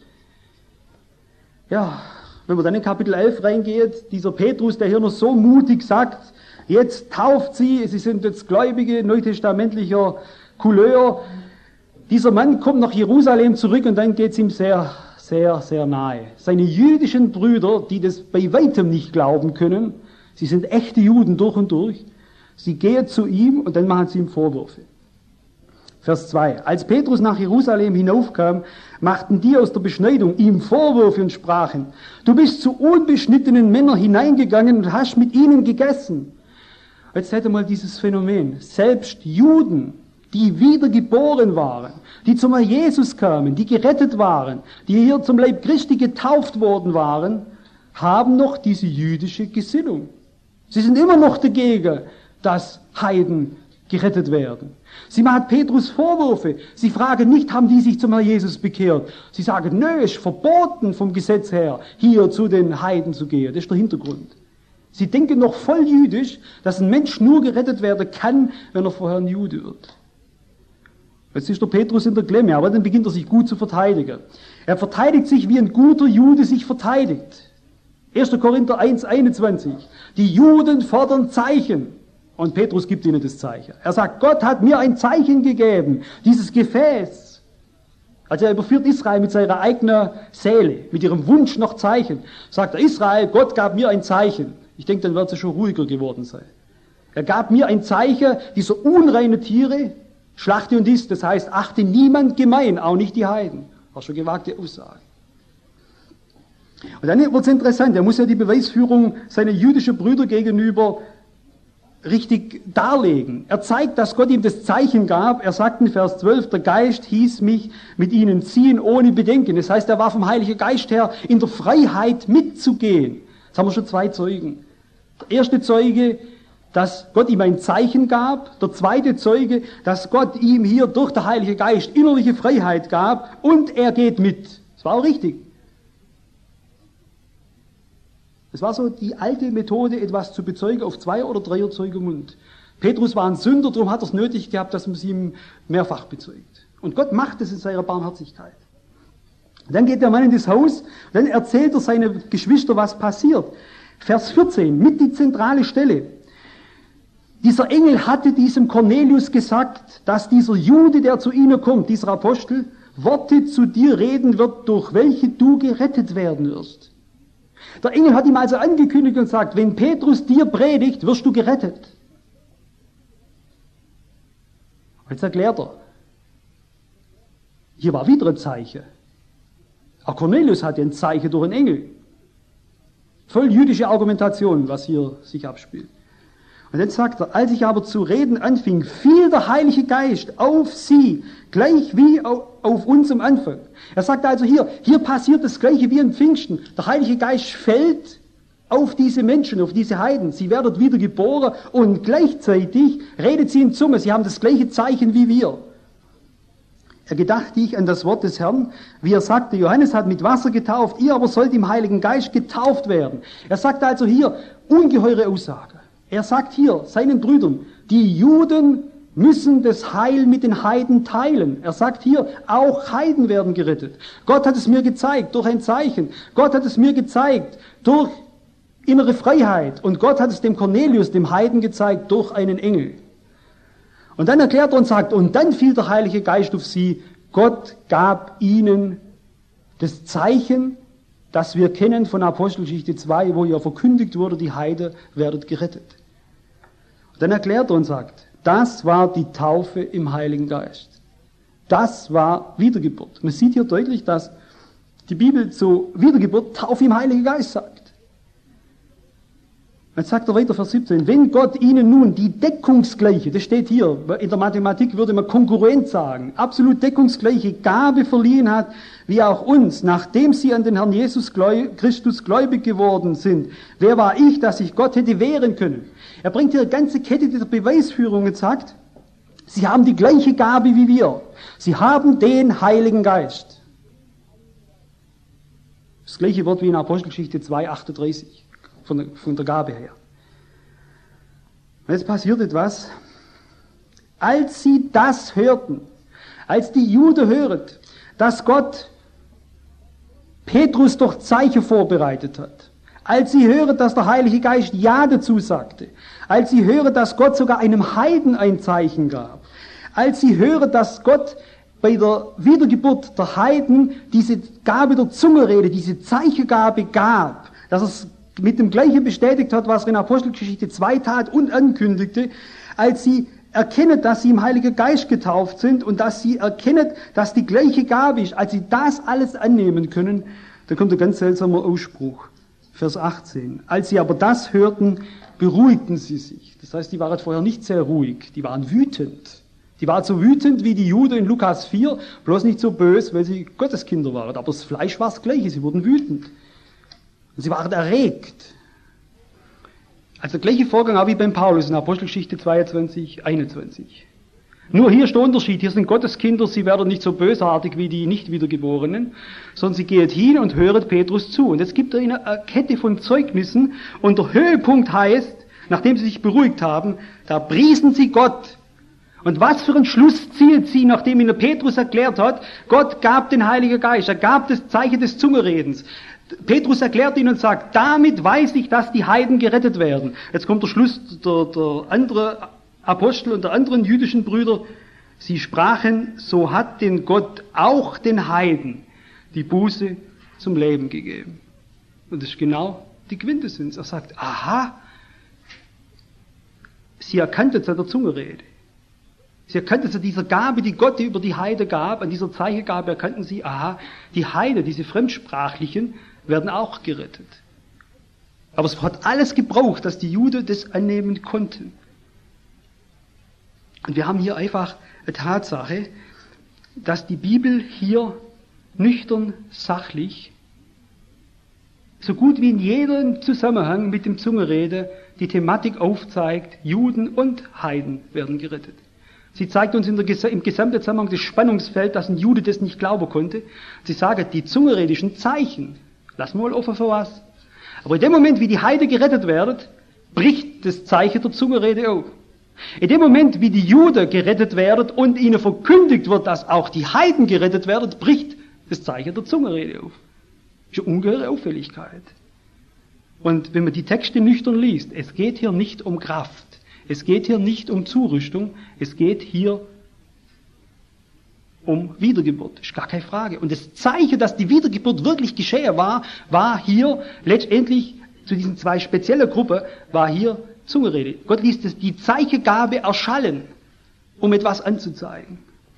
Ja, wenn man dann in Kapitel elf reingeht, dieser Petrus, der hier noch so mutig sagt, jetzt tauft sie, sie sind jetzt Gläubige, neutestamentlicher Couleur. Dieser Mann kommt nach Jerusalem zurück und dann geht es ihm sehr, sehr, sehr nahe. Seine jüdischen Brüder, die das bei weitem nicht glauben können, sie sind echte Juden durch und durch, sie gehen zu ihm und dann machen sie ihm Vorwürfe. Vers zwei. Als Petrus nach Jerusalem hinaufkam, machten die aus der Beschneidung ihm Vorwürfe und sprachen, du bist zu unbeschnittenen Männern hineingegangen und hast mit ihnen gegessen. Jetzt hätte mal dieses Phänomen. Selbst Juden, die wiedergeboren waren, die zum Herrn Jesus kamen, die gerettet waren, die hier zum Leib Christi getauft worden waren, haben noch diese jüdische Gesinnung. Sie sind immer noch dagegen, dass Heiden gerettet werden. Sie machen Petrus Vorwürfe. Sie fragen nicht, haben die sich zum Herrn Jesus bekehrt? Sie sagen, nö, es ist verboten vom Gesetz her, hier zu den Heiden zu gehen. Das ist der Hintergrund. Sie denken noch voll jüdisch, dass ein Mensch nur gerettet werden kann, wenn er vorher ein Jude wird. Jetzt ist der Petrus in der Klemme, aber dann beginnt er sich gut zu verteidigen. Er verteidigt sich, wie ein guter Jude sich verteidigt. erster Korinther eins, einundzwanzig. Die Juden fordern Zeichen. Und Petrus gibt ihnen das Zeichen. Er sagt, Gott hat mir ein Zeichen gegeben, dieses Gefäß. Also er überführt Israel mit seiner eigenen Seele, mit ihrem Wunsch nach Zeichen. Sagt er, Israel, Gott gab mir ein Zeichen. Ich denke, dann wird sie schon ruhiger geworden sein. Er gab mir ein Zeichen, dieser unreine Tiere, schlachte und isst. Das heißt, achte niemand gemein, auch nicht die Heiden. War schon gewagte Aussage. Und dann wird es interessant, er muss ja die Beweisführung seiner jüdischen Brüder gegenüber richtig darlegen. Er zeigt, dass Gott ihm das Zeichen gab. Er sagt in Vers zwölf, der Geist hieß mich mit ihnen ziehen ohne Bedenken. Das heißt, er war vom Heiligen Geist her in der Freiheit mitzugehen. Jetzt haben wir schon zwei Zeugen. Der erste Zeuge, dass Gott ihm ein Zeichen gab. Der zweite Zeuge, dass Gott ihm hier durch den Heiligen Geist innerliche Freiheit gab und er geht mit. Das war auch richtig. Es war so die alte Methode, etwas zu bezeugen auf Zweier- oder Dreierzeugung. Und Petrus war ein Sünder, darum hat er es nötig gehabt, dass man es ihm mehrfach bezeugt. Und Gott macht es in seiner Barmherzigkeit. Dann geht der Mann in das Haus, dann erzählt er seine Geschwister, was passiert. Vers vierzehn, mit die zentrale Stelle. Dieser Engel hatte diesem Cornelius gesagt, dass dieser Jude, der zu ihnen kommt, dieser Apostel, Worte zu dir reden wird, durch welche du gerettet werden wirst. Der Engel hat ihm also angekündigt und sagt, wenn Petrus dir predigt, wirst du gerettet. Und jetzt erklärt er, hier war wieder ein Zeichen. Auch Cornelius hatte ein Zeichen durch einen Engel. Voll jüdische Argumentation, was hier sich abspielt. Und dann sagt er, als ich aber zu reden anfing, fiel der Heilige Geist auf sie, gleich wie auf uns am Anfang. Er sagt also hier, hier passiert das Gleiche wie in Pfingsten. Der Heilige Geist fällt auf diese Menschen, auf diese Heiden. Sie werden wieder geboren und gleichzeitig redet sie in Zunge. Sie haben das gleiche Zeichen wie wir. Er gedachte ich an das Wort des Herrn, wie er sagte, Johannes hat mit Wasser getauft, ihr aber sollt im Heiligen Geist getauft werden. Er sagt also hier, ungeheure Aussage. Er sagt hier seinen Brüdern, die Juden müssen das Heil mit den Heiden teilen. Er sagt hier, auch Heiden werden gerettet. Gott hat es mir gezeigt durch ein Zeichen. Gott hat es mir gezeigt durch innere Freiheit. Und Gott hat es dem Cornelius, dem Heiden, gezeigt durch einen Engel. Und dann erklärt er und sagt, und dann fiel der Heilige Geist auf sie. Gott gab ihnen das Zeichen, das wir kennen von Apostelgeschichte zwei, wo ja verkündigt wurde, die Heiden werden gerettet. Dann erklärt er und sagt, das war die Taufe im Heiligen Geist. Das war Wiedergeburt. Man sieht hier deutlich, dass die Bibel zu Wiedergeburt Taufe im Heiligen Geist sagt. Jetzt sagt er weiter, Vers siebzehn, wenn Gott ihnen nun die deckungsgleiche, das steht hier, in der Mathematik würde man Konkurrent sagen, absolut deckungsgleiche Gabe verliehen hat, wie auch uns, nachdem sie an den Herrn Jesus Christus gläubig geworden sind. Wer war ich, dass ich Gott hätte wehren können? Er bringt hier eine ganze Kette der Beweisführung und sagt, sie haben die gleiche Gabe wie wir. Sie haben den Heiligen Geist. Das gleiche Wort wie in Apostelgeschichte zwei, achtunddreißig. Von der, von der Gabe her. Und jetzt passiert etwas. Als sie das hörten, als die Juden hören, dass Gott Petrus durch Zeichen vorbereitet hat, als sie hören, dass der Heilige Geist Ja dazu sagte, als sie hören, dass Gott sogar einem Heiden ein Zeichen gab, als sie hören, dass Gott bei der Wiedergeburt der Heiden diese Gabe der Zungenrede, diese Zeichengabe gab, dass es mit dem Gleichen bestätigt hat, was er in Apostelgeschichte zwei tat und ankündigte, als sie erkennen, dass sie im Heiligen Geist getauft sind und dass sie erkennen, dass die gleiche Gabe ist, als sie das alles annehmen können, da kommt ein ganz seltsamer Ausspruch. Vers achtzehn. Als sie aber das hörten, beruhigten sie sich. Das heißt, die waren vorher nicht sehr ruhig, die waren wütend. Die waren so wütend wie die Juden in Lukas vier, bloß nicht so böse, weil sie Gotteskinder waren. Aber das Fleisch war das Gleiche, sie wurden wütend. Und sie waren erregt. Also der gleiche Vorgang auch wie beim Paulus in Apostelgeschichte zweiundzwanzig, einundzwanzig. Nur hier ist der Unterschied, hier sind Gotteskinder, sie werden nicht so bösartig wie die Nicht-Wiedergeborenen, sondern sie gehen hin und hören Petrus zu. Und jetzt gibt er ihnen eine Kette von Zeugnissen und der Höhepunkt heißt, nachdem sie sich beruhigt haben, da priesen sie Gott. Und was für einen Schluss ziehen sie, nachdem ihnen Petrus erklärt hat, Gott gab den Heiligen Geist, er gab das Zeichen des Zungenredens. Petrus erklärt ihnen und sagt, damit weiß ich, dass die Heiden gerettet werden. Jetzt kommt der Schluss der, der andere Apostel und der anderen jüdischen Brüder. Sie sprachen, so hat denn Gott auch den Heiden die Buße zum Leben gegeben. Und das ist genau die Quintessenz. Er sagt, aha, sie erkannten es an der Zungenrede. Sie erkannten es an dieser Gabe, die Gott über die Heide gab, an dieser Zeichengabe erkannten sie, aha, die Heide, diese Fremdsprachlichen, werden auch gerettet. Aber es hat alles gebraucht, dass die Juden das annehmen konnten. Und wir haben hier einfach eine Tatsache, dass die Bibel hier nüchtern, sachlich, so gut wie in jedem Zusammenhang mit dem Zungenrede die Thematik aufzeigt, Juden und Heiden werden gerettet. Sie zeigt uns in der, im gesamten Zusammenhang das Spannungsfeld, dass ein Jude das nicht glauben konnte. Sie sagt, die Zungenrede ist ein Zeichen. Lassen wir mal offen für was. Aber in dem Moment, wie die Heide gerettet werden, bricht das Zeichen der Zungenrede auf. In dem Moment, wie die Juden gerettet werden und ihnen verkündigt wird, dass auch die Heiden gerettet werden, bricht das Zeichen der Zungenrede auf. Das ist eine ungeheure Auffälligkeit. Und wenn man die Texte nüchtern liest, es geht hier nicht um Kraft. Es geht hier nicht um Zurüstung, es geht hier um Wiedergeburt. Ist gar keine Frage. Und das Zeichen, dass die Wiedergeburt wirklich geschehen war, war hier letztendlich zu diesen zwei speziellen Gruppen, war hier Zungenrede. Gott ließ das, die Zeichengabe erschallen, um etwas anzuzeigen.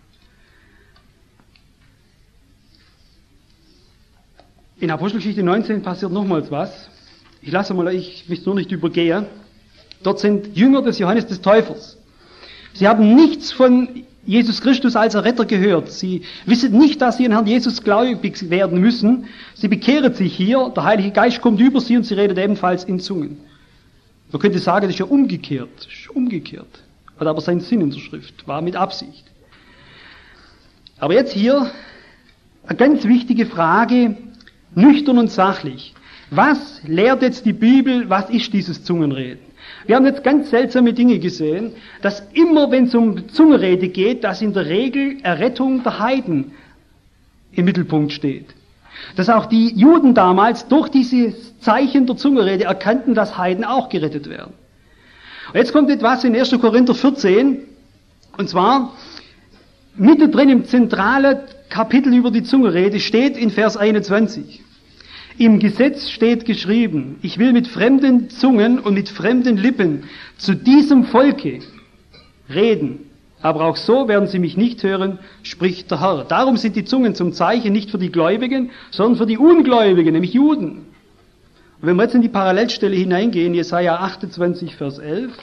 In Apostelgeschichte neunzehn passiert nochmals was. Ich lasse mal, ich will es nur nicht übergehen. Dort sind Jünger des Johannes des Täufers. Sie haben nichts von Jesus Christus als Erretter gehört. Sie wissen nicht, dass sie an Herrn Jesus gläubig werden müssen. Sie bekehren sich hier, der Heilige Geist kommt über sie und sie redet ebenfalls in Zungen. Man könnte sagen, das ist ja umgekehrt. Das ist umgekehrt. Hat aber seinen Sinn in der Schrift, war mit Absicht. Aber jetzt hier eine ganz wichtige Frage, nüchtern und sachlich. Was lehrt jetzt die Bibel, was ist dieses Zungenreden? Wir haben jetzt ganz seltsame Dinge gesehen, dass immer, wenn es um Zungenrede geht, dass in der Regel Errettung der Heiden im Mittelpunkt steht. Dass auch die Juden damals durch dieses Zeichen der Zungenrede erkannten, dass Heiden auch gerettet werden. Und jetzt kommt etwas in erster Korinther vierzehn, und zwar mittendrin im zentralen Kapitel über die Zungenrede steht in Vers einundzwanzig. Im Gesetz steht geschrieben, ich will mit fremden Zungen und mit fremden Lippen zu diesem Volke reden, aber auch so werden sie mich nicht hören, spricht der Herr. Darum sind die Zungen zum Zeichen nicht für die Gläubigen, sondern für die Ungläubigen, nämlich Juden. Und wenn wir jetzt in die Parallelstelle hineingehen, Jesaja achtundzwanzig, Vers elf,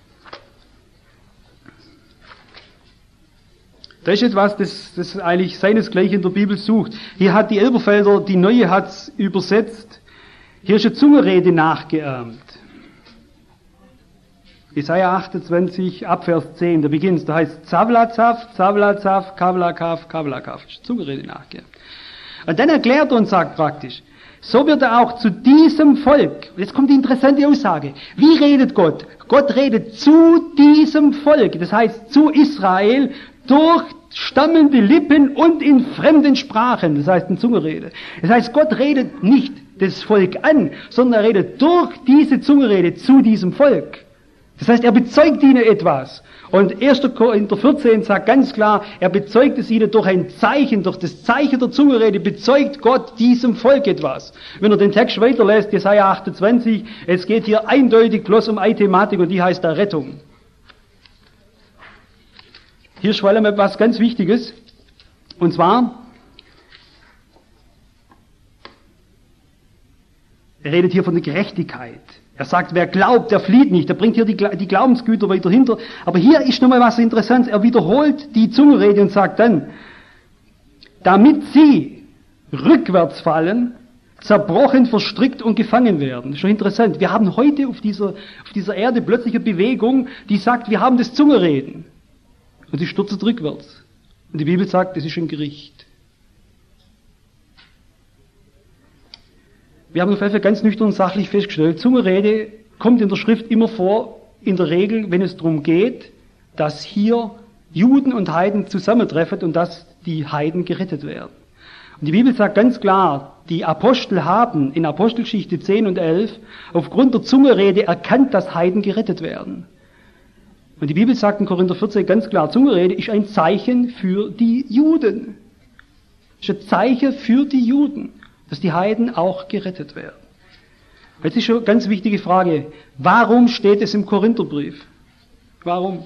da ist etwas, das, das eigentlich seinesgleichen in der Bibel sucht. Hier hat die Elberfelder, die Neue hat's übersetzt. Hier ist eine Zungenrede nachgeahmt. Jesaja achtundzwanzig, ab Vers zehn, da beginnt, da heißt Zavlazaf, Zavlazaf, Kavlakaf, Kavlakaf. Das ist Zungenrede nachgeahmt. Und dann erklärt er und sagt praktisch, so wird er auch zu diesem Volk, jetzt kommt die interessante Aussage, wie redet Gott? Gott redet zu diesem Volk, das heißt zu Israel, durch stammende Lippen und in fremden Sprachen, das heißt in Zungenrede. Das heißt, Gott redet nicht das Volk an, sondern er redet durch diese Zungenrede zu diesem Volk. Das heißt, er bezeugt ihnen etwas. Und erster Korinther vierzehn sagt ganz klar, er bezeugt es ihnen durch ein Zeichen, durch das Zeichen der Zungenrede bezeugt Gott diesem Volk etwas. Wenn er den Text weiterlässt, Jesaja achtundzwanzig, es geht hier eindeutig bloß um eine Thematik und die heißt Errettung. Hier ist vor allem etwas ganz Wichtiges, und zwar, er redet hier von der Gerechtigkeit. Er sagt, wer glaubt, der flieht nicht. Er bringt hier die, die Glaubensgüter weiter hinter. Aber hier ist nochmal was Interessantes. Er wiederholt die Zungenrede und sagt dann, damit sie rückwärts fallen, zerbrochen, verstrickt und gefangen werden. Das ist schon interessant. Wir haben heute auf dieser, auf dieser Erde plötzlich eine Bewegung, die sagt, wir haben das Zungenreden. Und sie stürzt rückwärts. Und die Bibel sagt, das ist ein Gericht. Wir haben auf jeden Fall ganz nüchtern und sachlich festgestellt, Zungenrede kommt in der Schrift immer vor, in der Regel, wenn es darum geht, dass hier Juden und Heiden zusammentreffen und dass die Heiden gerettet werden. Und die Bibel sagt ganz klar, die Apostel haben in Apostelgeschichte zehn und elf aufgrund der Zungenrede erkannt, dass Heiden gerettet werden. Und die Bibel sagt in Korinther vierzehn ganz klar, Zungenrede ist ein Zeichen für die Juden. Ist ein Zeichen für die Juden, dass die Heiden auch gerettet werden. Jetzt ist schon eine ganz wichtige Frage, warum steht es im Korintherbrief? Warum?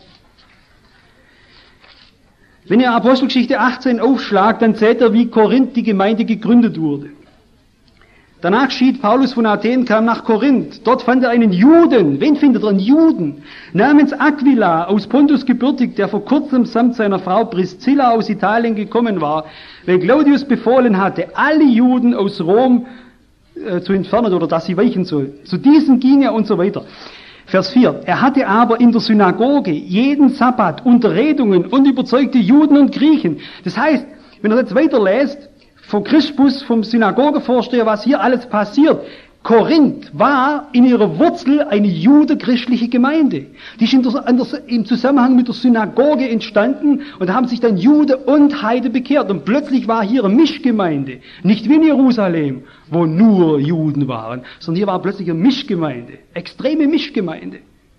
Wenn ihr Apostelgeschichte achtzehn aufschlagt, dann seht ihr, wie Korinth die Gemeinde gegründet wurde. Danach schied Paulus von Athen, kam nach Korinth. Dort fand er einen Juden. Wen findet er? Einen Juden. Namens Aquila, aus Pontus gebürtig, der vor kurzem samt seiner Frau Priscilla aus Italien gekommen war, weil Claudius befohlen hatte, alle Juden aus Rom äh, zu entfernen oder dass sie weichen sollen. Zu diesen ging er und so weiter. Vers vier. Er hatte aber in der Synagoge jeden Sabbat Unterredungen und überzeugte Juden und Griechen. Das heißt, wenn er jetzt weiterlässt, von Crispus, vom Synagogevorsteher, was hier alles passiert. Korinth war in ihrer Wurzel eine judochristliche Gemeinde. Die ist in der, in der, im Zusammenhang mit der Synagoge entstanden und da haben sich dann Jude und Heide bekehrt. Und plötzlich war hier eine Mischgemeinde. Nicht wie in Jerusalem, wo nur Juden waren, sondern hier war plötzlich eine Mischgemeinde. Extreme Mischgemeinde.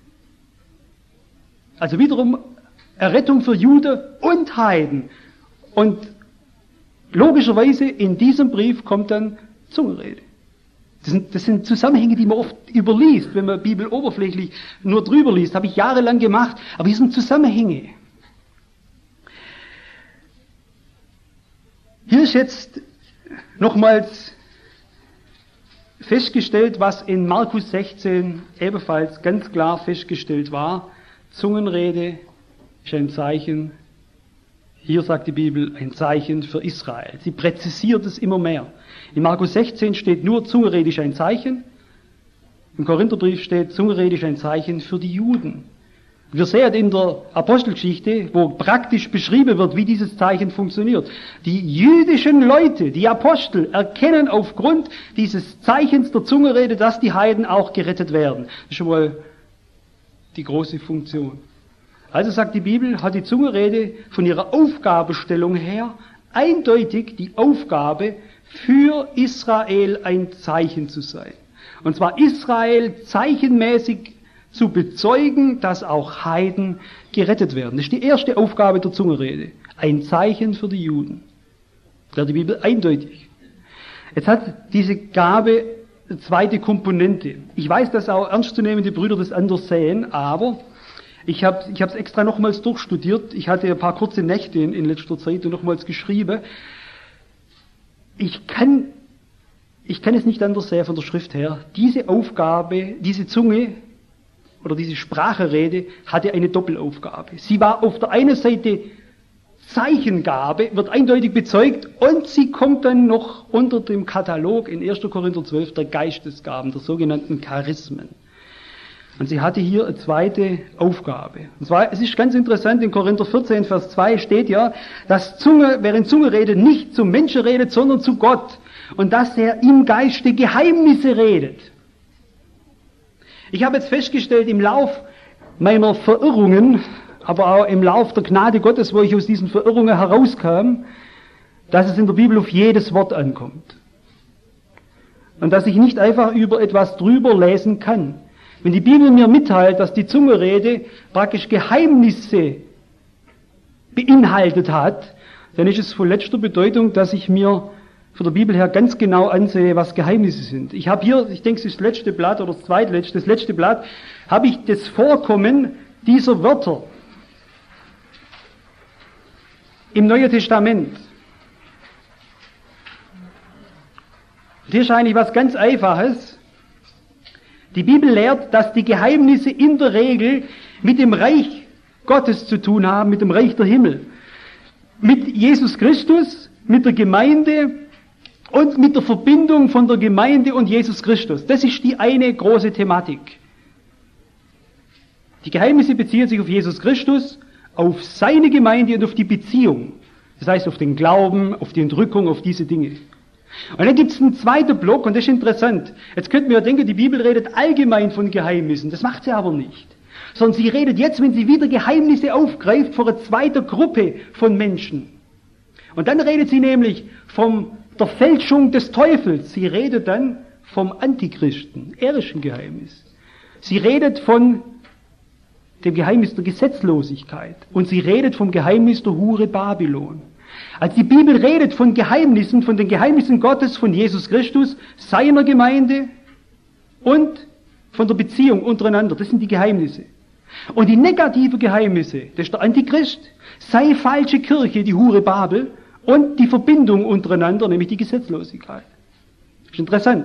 Also wiederum Errettung für Jude und Heiden. Und logischerweise in diesem Brief kommt dann Zungenrede. Das sind, das sind Zusammenhänge, die man oft überliest, wenn man Bibel oberflächlich nur drüber liest. Habe ich jahrelang gemacht, aber hier sind Zusammenhänge. Hier ist jetzt nochmals festgestellt, was in Markus sechzehn ebenfalls ganz klar festgestellt war. Zungenrede ist ein Zeichen. Hier sagt die Bibel, ein Zeichen für Israel. Sie präzisiert es immer mehr. In Markus sechzehn steht nur, Zungenrede ist ein Zeichen. Im Korintherbrief steht, Zungenrede ist ein Zeichen für die Juden. Wir sehen in der Apostelgeschichte, wo praktisch beschrieben wird, wie dieses Zeichen funktioniert. Die jüdischen Leute, die Apostel, erkennen aufgrund dieses Zeichens der Zungenrede, dass die Heiden auch gerettet werden. Das ist schon mal die große Funktion. Also sagt die Bibel, hat die Zungenrede von ihrer Aufgabenstellung her eindeutig die Aufgabe, für Israel ein Zeichen zu sein. Und zwar Israel zeichenmäßig zu bezeugen, dass auch Heiden gerettet werden. Das ist die erste Aufgabe der Zungenrede. Ein Zeichen für die Juden. Das wäre die Bibel eindeutig. Jetzt hat diese Gabe eine zweite Komponente. Ich weiß, dass auch ernstzunehmende Brüder das anders sehen, aber Ich habe ich es extra nochmals durchstudiert. Ich hatte ein paar kurze Nächte in, in letzter Zeit und nochmals geschrieben. Ich kann, ich kann es nicht anders sehen von der Schrift her. Diese Aufgabe, diese Zunge oder diese Spracherede hatte eine Doppelaufgabe. Sie war auf der einen Seite Zeichengabe, wird eindeutig bezeugt und sie kommt dann noch unter dem Katalog in erster Korinther zwölf der Geistesgaben, der sogenannten Charismen. Und sie hatte hier eine zweite Aufgabe. Und zwar, es ist ganz interessant, in Korinther vierzehn, Vers zwei steht ja, dass Zunge, während Zunge redet, nicht zum Menschen redet, sondern zu Gott. Und dass er im Geiste Geheimnisse redet. Ich habe jetzt festgestellt, im Lauf meiner Verirrungen, aber auch im Lauf der Gnade Gottes, wo ich aus diesen Verirrungen herauskam, dass es in der Bibel auf jedes Wort ankommt. Und dass ich nicht einfach über etwas drüber lesen kann. Wenn die Bibel mir mitteilt, dass die Zungenrede praktisch Geheimnisse beinhaltet hat, dann ist es von letzter Bedeutung, dass ich mir von der Bibel her ganz genau ansehe, was Geheimnisse sind. Ich habe hier, ich denke, es ist das letzte Blatt oder das zweitletzte, das letzte Blatt, habe ich das Vorkommen dieser Wörter im Neuen Testament. Und hier ist eigentlich was ganz Einfaches. Die Bibel lehrt, dass die Geheimnisse in der Regel mit dem Reich Gottes zu tun haben, mit dem Reich der Himmel. Mit Jesus Christus, mit der Gemeinde und mit der Verbindung von der Gemeinde und Jesus Christus. Das ist die eine große Thematik. Die Geheimnisse beziehen sich auf Jesus Christus, auf seine Gemeinde und auf die Beziehung. Das heißt auf den Glauben, auf die Entrückung, auf diese Dinge. Und dann gibt es einen zweiten Block, und das ist interessant. Jetzt könnten wir ja denken, die Bibel redet allgemein von Geheimnissen. Das macht sie aber nicht. Sondern sie redet jetzt, wenn sie wieder Geheimnisse aufgreift, vor einer zweiten Gruppe von Menschen. Und dann redet sie nämlich von der Fälschung des Teufels. Sie redet dann vom Antichristen. Er ist ein Geheimnis. Sie redet von dem Geheimnis der Gesetzlosigkeit. Und sie redet vom Geheimnis der Hure Babylon. Also die Bibel redet von Geheimnissen, von den Geheimnissen Gottes, von Jesus Christus, seiner Gemeinde und von der Beziehung untereinander. Das sind die Geheimnisse. Und die negativen Geheimnisse, das ist der Antichrist, sei falsche Kirche, die Hure Babel, und die Verbindung untereinander, nämlich die Gesetzlosigkeit. Das ist interessant.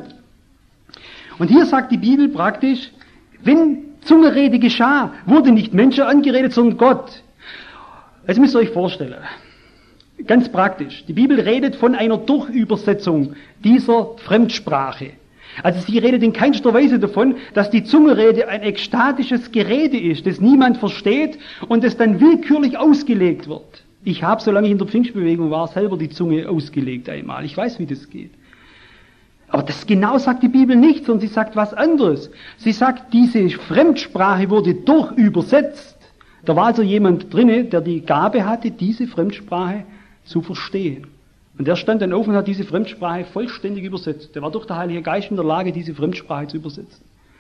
Und hier sagt die Bibel praktisch, wenn Zungenrede geschah, wurde nicht Menschen angeredet, sondern Gott. Das müsst ihr euch vorstellen. Ganz praktisch. Die Bibel redet von einer Durchübersetzung dieser Fremdsprache. Also sie redet in keinster Weise davon, dass die Zungenrede ein ekstatisches Gerede ist, das niemand versteht und das dann willkürlich ausgelegt wird. Ich habe, solange ich in der Pfingstbewegung war, selber die Zunge ausgelegt einmal. Ich weiß, wie das geht. Aber das genau sagt die Bibel nicht, sondern sie sagt was anderes. Sie sagt, diese Fremdsprache wurde durchübersetzt. Da war also jemand drinne, der die Gabe hatte, diese Fremdsprache zu verstehen. Und der stand dann auf und hat diese Fremdsprache vollständig übersetzt. Der war durch den Heiligen Geist in der Lage, diese Fremdsprache zu übersetzen.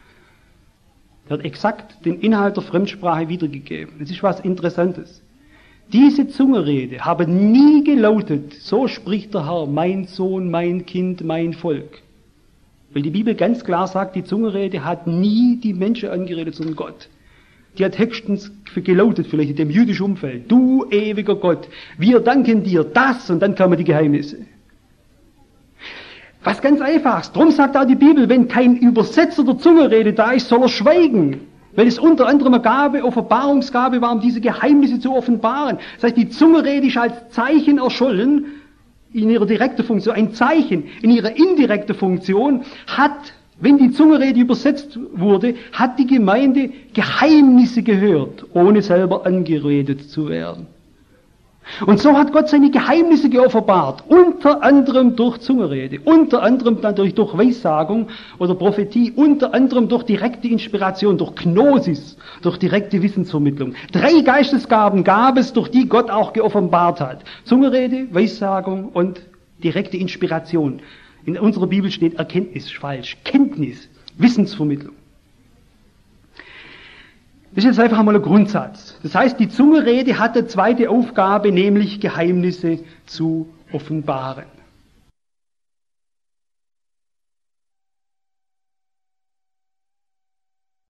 Er hat exakt den Inhalt der Fremdsprache wiedergegeben. Das ist was Interessantes. Diese Zungenrede habe nie gelautet, so spricht der Herr, mein Sohn, mein Kind, mein Volk. Weil die Bibel ganz klar sagt, die Zungenrede hat nie die Menschen angeredet, sondern Gott. Die hat höchstens gelautet, vielleicht in dem jüdischen Umfeld. Du ewiger Gott, wir danken dir, das, und dann kamen die Geheimnisse. Was ganz Einfaches. Drum sagt auch die Bibel, wenn kein Übersetzer der Zungenrede da ist, soll er schweigen. Weil es unter anderem eine Gabe, Offenbarungsgabe war, um diese Geheimnisse zu offenbaren. Das heißt, die Zungenrede ist als Zeichen erschollen, in ihrer direkten Funktion, ein Zeichen. In ihrer indirekten Funktion hat, wenn die Zungenrede übersetzt wurde, hat die Gemeinde Geheimnisse gehört, ohne selber angeredet zu werden. Und so hat Gott seine Geheimnisse geoffenbart, unter anderem durch Zungenrede, unter anderem natürlich durch Weissagung oder Prophetie, unter anderem durch direkte Inspiration, durch Gnosis, durch direkte Wissensvermittlung. Drei Geistesgaben gab es, durch die Gott auch geoffenbart hat. Zungenrede, Weissagung und direkte Inspiration. In unserer Bibel steht Erkenntnis, falsch. Kenntnis, Wissensvermittlung. Das ist jetzt einfach einmal ein Grundsatz. Das heißt, die Zungenrede hat eine zweite Aufgabe, nämlich Geheimnisse zu offenbaren.